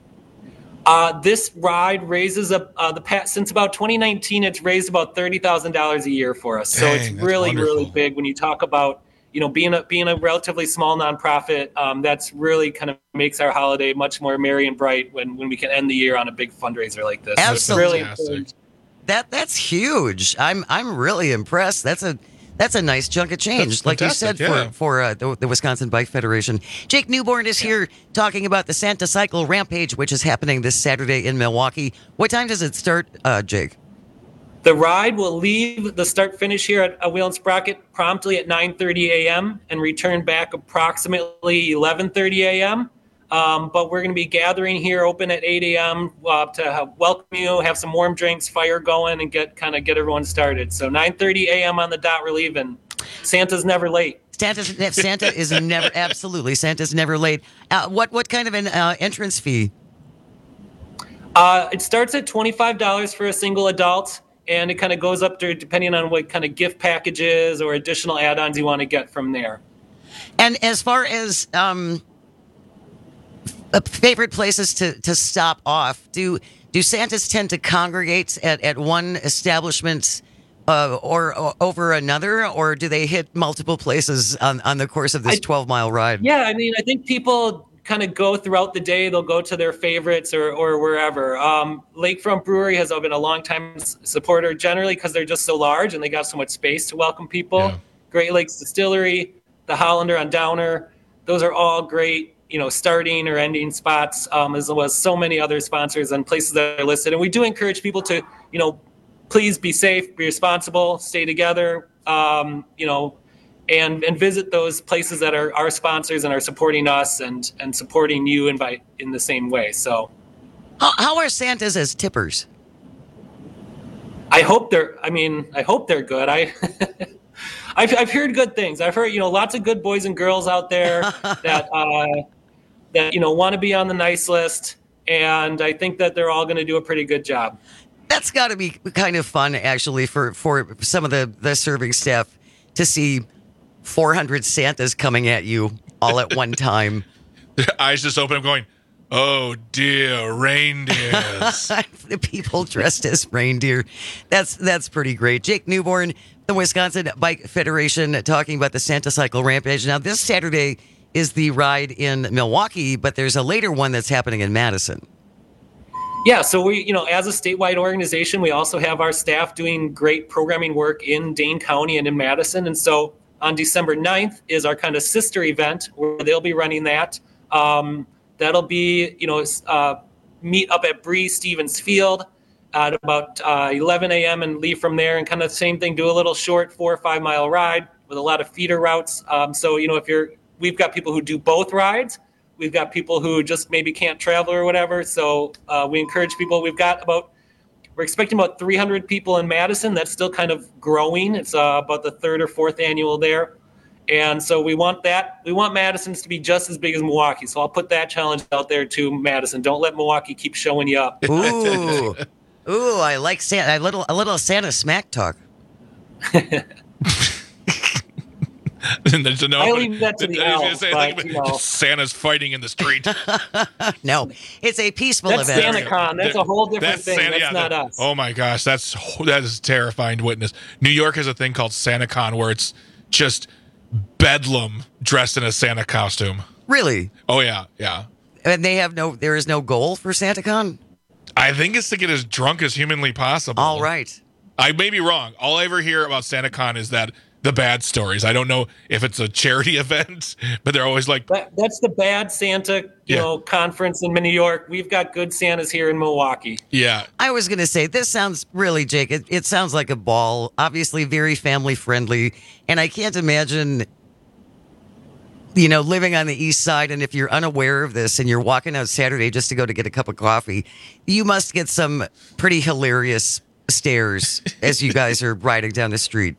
F: Uh, this ride raises up uh, the past since about twenty nineteen. It's raised about thirty thousand dollars a year for us. So
T: Dang,
F: it's
T: that's
F: really,
T: wonderful.
F: really big when you talk about you know being a being a relatively small nonprofit. Um, that's really kind of makes our holiday much more merry and bright when when we can end the year on a big fundraiser like this. So it's really
R: Absolutely.
F: important.
R: That that's huge. I'm I'm really impressed. That's a that's a nice chunk of change,
T: That's
R: like you said,
T: fantastic, yeah.
R: for for uh, the, the Wisconsin Bike Federation. Jake Newborn is here talking about the Santa Cycle Rampage, which is happening this Saturday in Milwaukee. What time does it start, uh, Jake?
F: The ride will leave the start finish here at a Wheel and Sprocket promptly at nine thirty a.m. and return back approximately eleven thirty a.m. Um, but we're going to be gathering here open at eight a.m. Uh, to have, welcome you, have some warm drinks, fire going, and get kind of get everyone started. So nine thirty a.m. on the dot, we're leaving. Santa's never late.
R: Santa's, Santa is never absolutely Santa's never late. Uh, what what kind of an uh, entrance fee?
F: Uh, it starts at twenty-five dollars for a single adult, and it kind of goes up to depending on what kind of gift packages or additional add-ons you want to get from there.
R: And as far as um, uh, favorite places to, to stop off, do do Santas tend to congregate at, at one establishment uh, or, or over another, or do they hit multiple places on, on the course of this twelve-mile ride?
F: Yeah, I mean, I think people kind of go throughout the day. They'll go to their favorites or, or wherever. Um, Lakefront Brewery has been a long-time s- supporter, generally because they're just so large and they got so much space to welcome people.
T: Yeah.
F: Great Lakes Distillery, the Hollander on Downer, those are all great, you know, starting or ending spots, um, as well as so many other sponsors and places that are listed. And we do encourage people to, you know, please be safe, be responsible, stay together, um, you know, and and visit those places that are our sponsors and are supporting us and and supporting you in by in the same way. So
R: How, how are Santas as tippers?
F: I hope they're. I mean, I hope they're good. I. I've, I've heard good things. I've heard, you know, lots of good boys and girls out there that, uh, that, you know, want to be on the nice list. And I think that they're all going to do a pretty good job.
R: That's got to be kind of fun, actually, for, for some of the, the serving staff to see four hundred Santas coming at you all at one time.
T: Their eyes just open. I'm going, oh dear, reindeers.
R: The people dressed as reindeer. That's that's pretty great. Jake Newborn, the Wisconsin Bike Federation, talking about the Santa Cycle Rampage. Now, this Saturday is the ride in Milwaukee, but there's a later one that's happening in Madison.
F: Yeah, so we, you know, as a statewide organization, we also have our staff doing great programming work in Dane County and in Madison. And so on December ninth is our kind of sister event where they'll be running that. Um, that'll be, you know, uh, meet up at Bree Stevens Field at about uh, eleven a.m. and leave from there, and kind of the same thing, do a little short four or five mile ride with a lot of feeder routes. Um, so, you know, if you're, we've got people who do both rides. We've got people who just maybe can't travel or whatever. So uh, we encourage people. We've got about, we're expecting about three hundred people in Madison. That's still kind of growing. It's uh, about the third or fourth annual there. And so we want that. We want Madison's to be just as big as Milwaukee. So I'll put that challenge out there to Madison. Don't let Milwaukee keep showing you up.
R: Ooh, ooh, I like Santa. A little, a little Santa smack talk.
T: And there's no,
F: I leave that to the
T: I was gonna
F: elves,
T: say,
F: but,
T: like,
F: you know.
T: Santa's fighting in the street.
R: No, it's a peaceful
F: That's
R: event.
F: SantaCon. That's a whole different thing.
T: Santa-
F: That's
T: yeah,
F: not
T: that-
F: us.
T: Oh my gosh, that's that is terrifying to witness. New York has a thing called SantaCon where it's just bedlam dressed in a Santa costume.
R: Really?
T: Oh yeah, yeah.
R: And they have no, there is no goal for SantaCon?
T: I think it's to get as drunk as humanly possible.
R: All right.
T: I may be wrong. All I ever hear about SantaCon is that the bad stories. I don't know if it's a charity event, but they're always like,
F: That, that's the bad Santa, you
T: Yeah.
F: know, conference in New York. We've got good Santas here in Milwaukee.
T: yeah.
R: I was going to say, this sounds really, Jake, it, it sounds like a ball, obviously very family friendly. And I can't imagine, you know, living on the east side. And if you're unaware of this and you're walking out Saturday just to go to get a cup of coffee, you must get some pretty hilarious stares as you guys are riding down the street.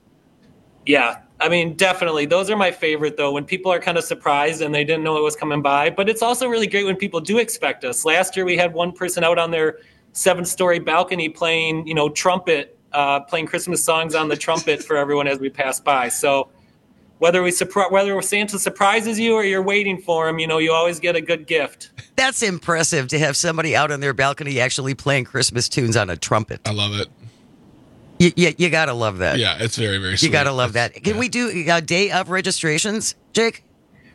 F: Yeah, I mean, definitely. Those are my favorite, though, when people are kind of surprised and they didn't know it was coming by. But it's also really great when people do expect us. Last year, we had one person out on their seven-story balcony playing, you know, trumpet, uh, playing Christmas songs on the trumpet for everyone as we pass by. So whether we surpri- whether Santa surprises you or you're waiting for him, you know, you always get a good gift.
R: That's impressive to have somebody out on their balcony actually playing Christmas tunes on a trumpet.
T: I love it.
R: You, you, you got to love that.
T: Yeah, it's very, very sweet.
R: You got to love that. Can we do a day of registrations, Jake?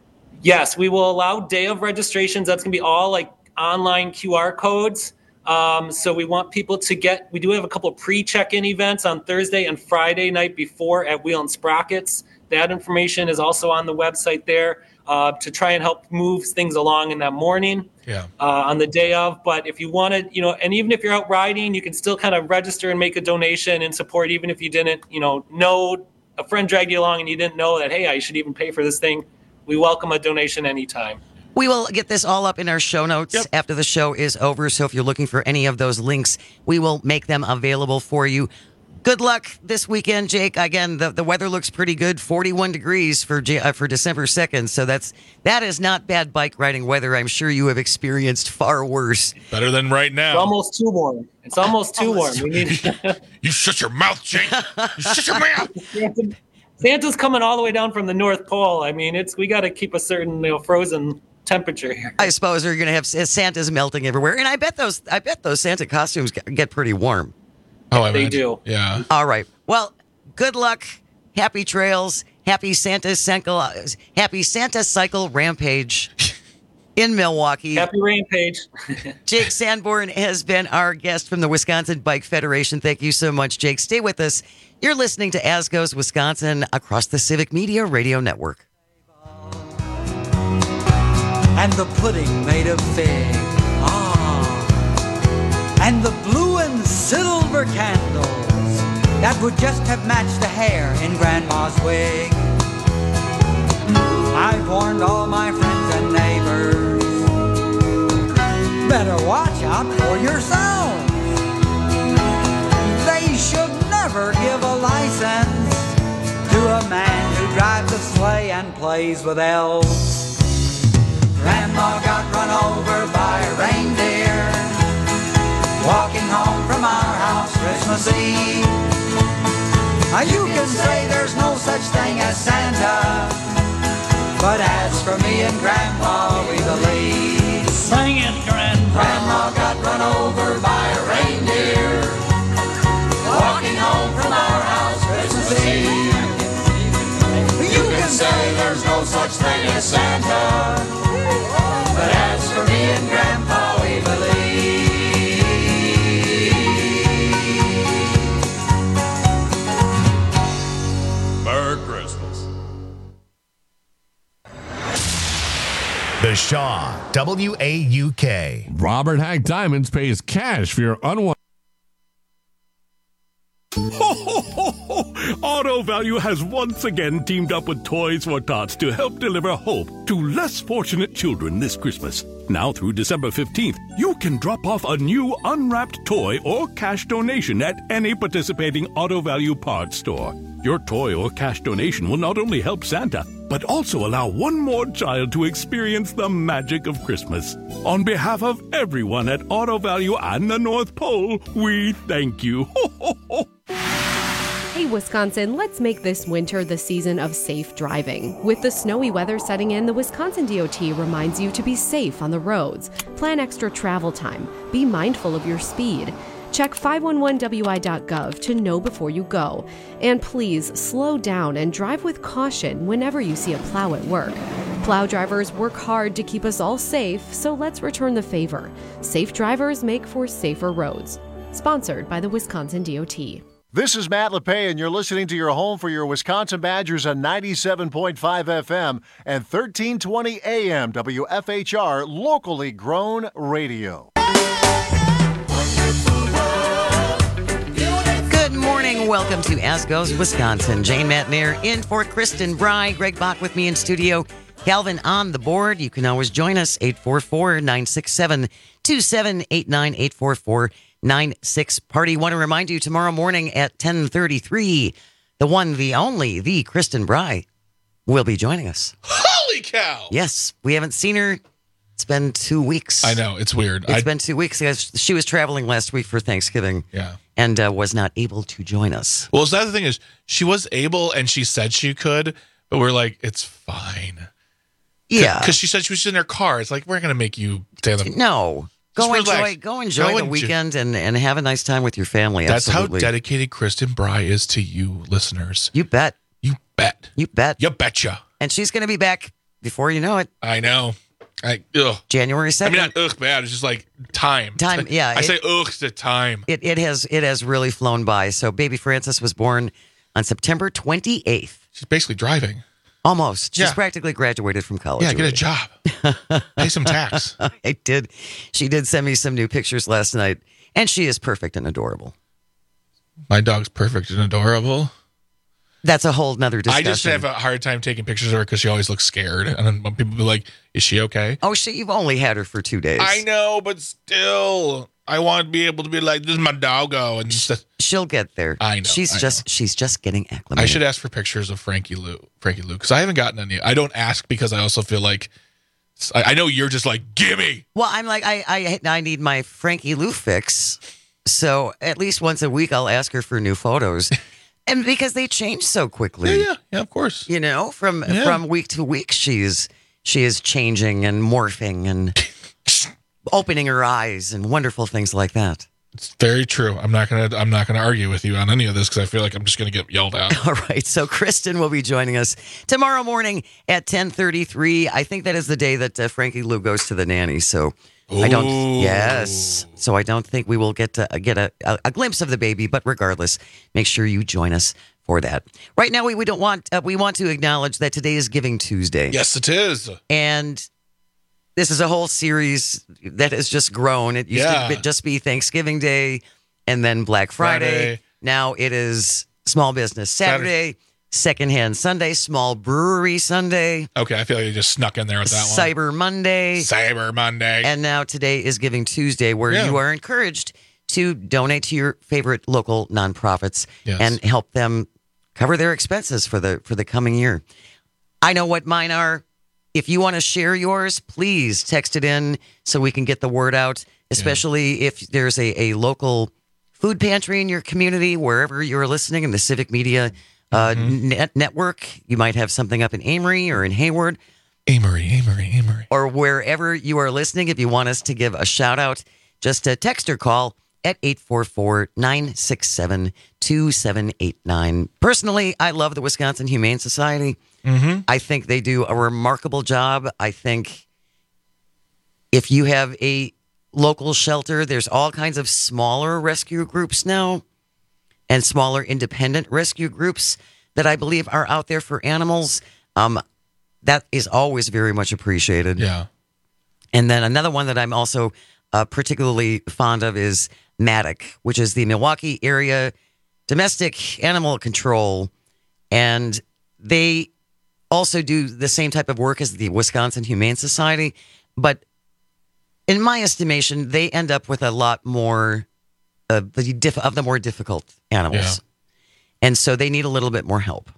F: Yes, we will allow day of registrations. That's going to be all like online Q R codes. Um, so we want people to get, we do have a couple of pre-check-in events on Thursday and Friday night before at Wheel and Sprockets. That information is also on the website there uh, to try and help move things along in that morning.
T: Yeah.
F: Uh, on the day of. But if you wanted, you know, and even if you're out riding, you can still kind of register and make a donation and support, even if you didn't, you know, know a friend dragged you along and you didn't know that, hey, I should even pay for this thing. We welcome a donation anytime.
R: We will get this all up in our show notes yep. after the show is over. So if you're looking for any of those links, we will make them available for you. Good luck this weekend, Jake. Again, the, the weather looks pretty good, forty-one degrees for uh, for December second. So that's that is not bad bike riding weather. I'm sure you have experienced far worse.
T: Better than right now.
F: It's almost too warm. It's almost too warm. We need.
T: You shut your mouth, Jake. You shut your mouth.
F: Santa, Santa's coming all the way down from the North Pole. I mean, it's we got to keep a certain, you know, frozen temperature here.
R: I suppose they're going to have Santa's melting everywhere, and I bet those I bet those Santa costumes get pretty warm.
T: Oh, I
F: they
T: imagine.
F: do.
T: Yeah.
R: All right. Well, good luck. Happy trails. Happy Santa cycle. Happy Santa cycle rampage in Milwaukee.
F: Happy rampage.
R: Jake Sanborn has been our guest from the Wisconsin Bike Federation. Thank you so much, Jake. Stay with us. You're listening to As Goes Wisconsin across the Civic Media Radio Network.
C: And the pudding made of fig. And the blue and silver candles that would just have matched the hair in Grandma's wig. I've warned all my friends and neighbors, better watch out for yourselves. They should never give a license to a man who drives a sleigh and plays with elves. Grandma got run over by a reindeer walking home from our house Christmas Eve. Now you can say there's no such thing as Santa, but as for me and Grandma, we believe. Sing it, Grandma. Grandma got run over by a reindeer walking home from our house Christmas Eve. You can say there's no such thing as Santa, but as for me and Grandpa, we believe.
N: Shaw, W A U K.
P: Robert Hack Diamonds pays cash for your unwanted.
H: Auto Value has once again teamed up with Toys for Tots to help deliver hope to less fortunate children this Christmas. Now through December fifteenth, you can drop off a new unwrapped toy or cash donation at any participating Auto Value parts store. Your toy or cash donation will not only help Santa, but also allow one more child to experience the magic of Christmas. On behalf of everyone at Auto Value and the North Pole, we thank you.
I: Hey, Wisconsin, let's make this winter the season of safe driving. With the snowy weather setting in, the Wisconsin D O T reminds you to be safe on the roads. Plan extra travel time. Be mindful of your speed. Check five one one W I dot gov to know before you go. And please slow down and drive with caution whenever you see a plow at work. Plow drivers work hard to keep us all safe, so let's return the favor. Safe drivers make for safer roads. Sponsored by the Wisconsin D O T.
W: This is Matt LePay, and you're listening to your home for your Wisconsin Badgers on ninety-seven point five F M and thirteen twenty A M W F H R, locally grown radio.
R: Good morning. Welcome to As Goes Wisconsin. Jane Matnair in for Kristen Bry. Greg Bach with me in studio. Calvin on the board. You can always join us, eight four four, nine six seven, two seven eight nine, eight four four, nine six party. Want to remind you tomorrow morning at ten thirty-three, the one, the only, the Kristen Bry will be joining us.
T: Holy cow!
R: Yes, we haven't seen her. It's been two weeks.
T: I know, it's weird.
R: It's
T: I,
R: been two weeks. She was traveling last week for Thanksgiving.
T: Yeah.
R: And uh, was not able to join us.
T: Well, so the thing is, she was able and she said she could, but we're like, it's fine.
R: Yeah.
T: Because she said she was in her car. It's like, we're going to make you stay on the...
R: No. Go
T: Just
R: enjoy,
T: relax.
R: go enjoy
T: Go
R: the
T: enjoy-
R: weekend and, and have a nice time with your family.
T: That's
R: Absolutely.
T: how dedicated Kristen Bry is to you, listeners.
R: You bet.
T: You bet.
R: You bet.
T: You betcha.
R: And she's going to be back before you know it.
T: I know. I, ugh.
R: January second.
T: I mean, not ugh bad. It's just like time.
R: Time, yeah.
T: I
R: it,
T: say ugh to time.
R: It, it, has, it has really flown by. So baby Frances was born on September twenty-eighth.
T: She's basically driving.
R: Almost. She's
T: Yeah.
R: practically graduated from college.
T: Yeah, get a
R: already.
T: job. Pay some tax.
R: I did. She did send me some new pictures last night, and she is perfect and adorable.
T: My dog's perfect and adorable.
R: That's a whole nother discussion.
T: I just have a hard time taking pictures of her because she always looks scared. And then when people be like, is she okay?
R: Oh, she, you've only had her for two days.
T: I know, but still, I want to be able to be like, this is my doggo. And just,
R: she'll get there.
T: I know.
R: She's
T: I
R: just
T: know.
R: she's just getting acclimated.
T: I should ask for pictures of Frankie Lou, Frankie Lou, because I haven't gotten any. I don't ask because I also feel like, I, I know you're just like, gimme.
R: Well, I'm like, I, I I need my Frankie Lou fix. So at least once a week, I'll ask her for new photos. And because they change so quickly.
T: Yeah, yeah, yeah, of course.
R: You know, from
T: Yeah.
R: from week to week, she's she is changing and morphing and opening her eyes and wonderful things like that.
T: It's very true. I'm not gonna. I'm not gonna argue with you on any of this because I feel like I'm just gonna get yelled at.
R: All right. So Kristen will be joining us tomorrow morning at ten thirty-three. I think that is the day that uh, Frankie Lou goes to the nanny. So I don't.
T: Ooh.
R: Yes. So I don't think we will get to uh, get a, a, a glimpse of the baby. But regardless, make sure you join us for that. Right now, we, we don't want. Uh, we want to acknowledge that today is Giving Tuesday.
T: Yes, it is.
R: And this is a whole series that has just grown. It used
T: Yeah.
R: to be- just be Thanksgiving Day and then Black Friday.
T: Friday.
R: Now it is Small Business Saturday, Secondhand Sunday, Small Brewery Sunday,
T: Okay, I feel like you just snuck in there with that one.
R: Cyber Monday.
T: Cyber Monday.
R: And now today is Giving Tuesday, where
T: Yeah.
R: you are encouraged to donate to your favorite local nonprofits
T: Yes.
R: and help them cover their expenses for the for the coming year. I know what mine are. If you want to share yours, please text it in so we can get the word out, especially if there's a, a local food pantry in your community, wherever you're listening in the Civic Media uh, net- network. You might have something up in Amory or in Hayward.
T: Amory, Amory, Amory.
R: Or wherever you are listening. If you want us to give a shout out, just a text or call at eight four four, nine six seven, two seven eight nine. Personally, I love the Wisconsin Humane Society.
T: Mm-hmm.
R: I think they do a remarkable job. I think if you have a local shelter, there's all kinds of smaller rescue groups now and smaller independent rescue groups that I believe are out there for animals. Um, that is always very much appreciated.
T: Yeah.
R: And then another one that I'm also uh, particularly fond of is MADDOC, which is the Milwaukee Area Domestic Animal Control. And they also do the same type of work as the Wisconsin Humane Society. But in my estimation, they end up with a lot more uh, the diff- of the more difficult animals.
T: Yeah.
R: And so they need a little bit more help.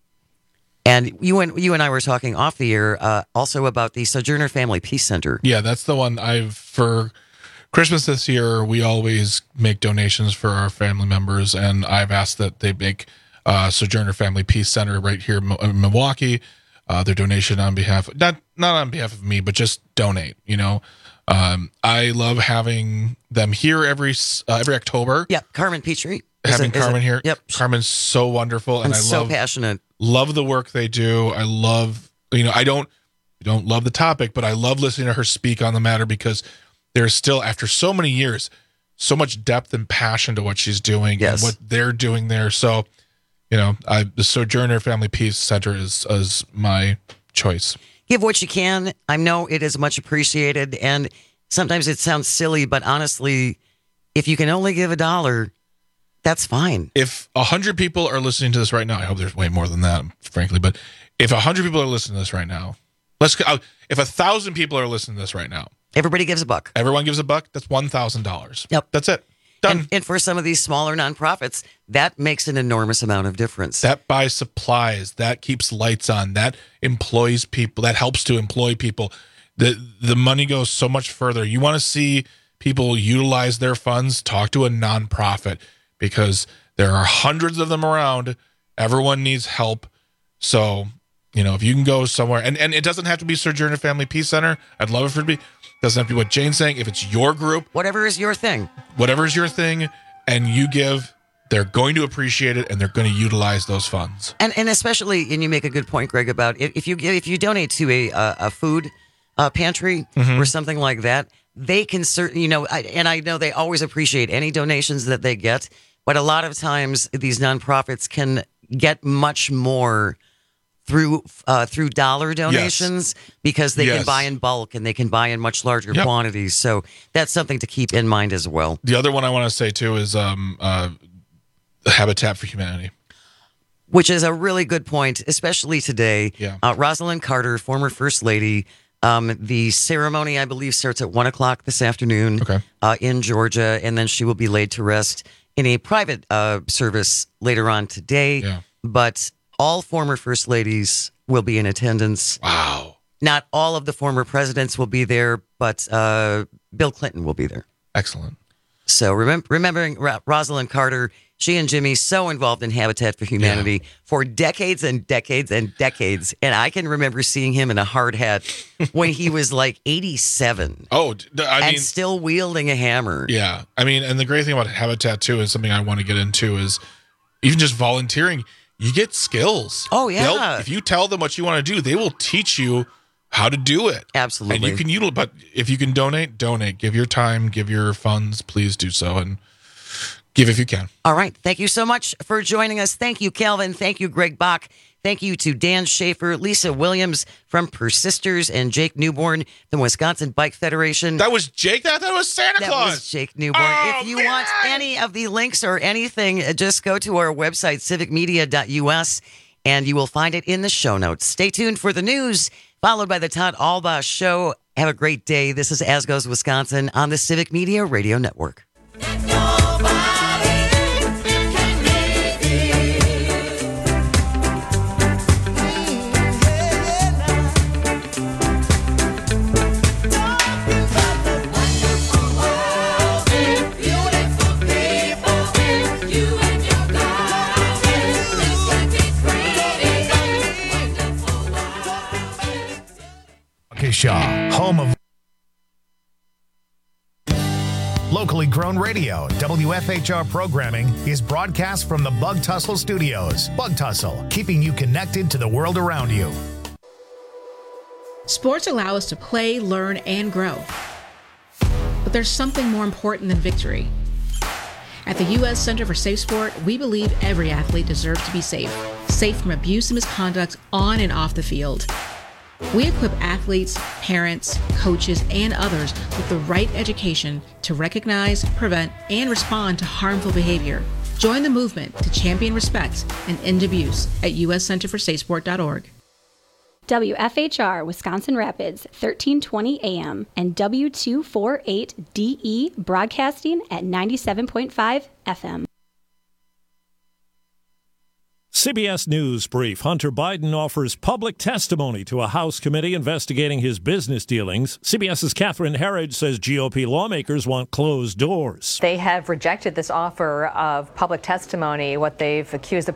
R: And you and you and I were talking off the air uh, also about the Sojourner Family Peace Center.
T: Yeah, that's the one I've for Christmas this year. We always make donations for our family members, and I've asked that they make uh, Sojourner Family Peace Center right here in Milwaukee. Uh, their donation on behalf, not not on behalf of me, but just donate. You know, um, I love having them here every uh, every October.
R: Yep, Carmen Petrie.
T: Having
R: Is it- is
T: Carmen
R: it-
T: here.
R: Yep.
T: Carmen's so wonderful, and
R: And
T: I
R: so
T: love
R: passionate.
T: love the work they do. I love, you know, I don't don't love the topic, but I love listening to her speak on the matter because there's still, after so many years, so much depth and passion to what she's doing
R: Yes.
T: and what they're doing there. So, you know, I, the Sojourner Family Peace Center is is my choice.
R: Give what you can. I know it is much appreciated, and sometimes it sounds silly, but honestly, if you can only give a dollar, that's fine.
T: If a hundred people are listening to this right now, I hope there's way more than that, frankly. But if a hundred people are listening to this right now, let's go. If a thousand people are listening to this right now,
R: everybody gives a buck.
T: Everyone gives a buck. That's one thousand dollars.
R: Yep,
T: that's it. Done.
R: And, and for some of these smaller nonprofits, that makes an enormous amount of difference.
T: That buys supplies. That keeps lights on. That employs people. That helps to employ people. The the money goes so much further. You want to see people utilize their funds? Talk to a nonprofit, because there are hundreds of them around. Everyone needs help. So, you know, if you can go somewhere, and, and it doesn't have to be Sojourner Family Peace Center. I'd love it for it to be. It doesn't have to be what Jane's saying. If it's your group,
R: whatever is your thing,
T: whatever is your thing, and you give, they're going to appreciate it, and they're going to utilize those funds.
R: And and especially, and you make a good point, Greg, about if, if you give, if you donate to a a, a food uh, pantry
T: Mhm.
R: or something like that, they can certainly, you know, I, and I know they always appreciate any donations that they get, but a lot of times these nonprofits can get much more through uh, through dollar donations because they
T: Yes.
R: can buy in bulk and they can buy in much larger
T: Yep.
R: quantities. So that's something to keep in mind as well.
T: The other one I want to say too is um, uh, Habitat for Humanity.
R: Which is a really good point, especially today.
T: Yeah.
R: Uh, Rosalind Carter, former First Lady. Um, the ceremony, I believe, starts at one o'clock this afternoon
T: okay.
R: uh, in Georgia, and then she will be laid to rest in a private uh, service later on today.
T: Yeah.
R: But all former First Ladies will be in attendance.
T: Wow.
R: Not all of the former presidents will be there, but uh, Bill Clinton will be there.
T: Excellent.
R: So remem- remembering Ro- Rosalind Carter, she and Jimmy so involved in Habitat for Humanity for decades and decades and decades. And I can remember seeing him in a hard hat when he was like eighty-seven.
T: Oh, d- I
R: and
T: mean,
R: still wielding a hammer.
T: yeah. I mean, and the great thing about Habitat too is something I want to get into is even just volunteering. You get skills.
R: Oh, yeah.
T: They'll, if you tell them what you want to do, they will teach you how to do it.
R: Absolutely.
T: And you can utilize, but if you can donate, donate. Give your time, give your funds. Please do so, and give if you can.
R: All right. Thank you so much for joining us. Thank you, Calvin. Thank you, Greg Bach. Thank you to Dan Schaefer, Lisa Williams from Persisters, and Jake Newborn from Wisconsin Bike Federation.
T: That was Jake? That, that was Santa
R: That
T: Claus.
R: was Jake Newborn.
T: Oh,
R: if you
T: man.
R: want any of the links or anything, uh, just go to our website, civic media dot U S, and you will find it in the show notes. Stay tuned for the news, followed by the Todd Albaugh Show. Have a great day. This is As Goes Wisconsin on the Civic Media Radio Network.
N: Waukesha, home of locally grown radio. W F H R programming is broadcast from the Bug Tussle Studios. Bug Tussle, keeping you connected to the world around you.
B: Sports allow us to play, learn, and grow. But there's something more important than victory. At the U S Center for Safe Sport, we believe every athlete deserves to be safe. Safe from abuse and misconduct on and off the field. We equip athletes, parents, coaches, and others with the right education to recognize, prevent, and respond to harmful behavior. Join the movement to champion respect and end abuse at u s center for safe sport dot org.
L: W F H R Wisconsin Rapids, thirteen twenty A M, and W two forty-eight D E broadcasting at ninety-seven point five F M.
S: C B S News Brief. Hunter Biden offers public testimony to a House committee investigating his business dealings. CBS's Catherine Herridge says G O P lawmakers want closed doors.
V: They have rejected this offer of public testimony. What they've accused the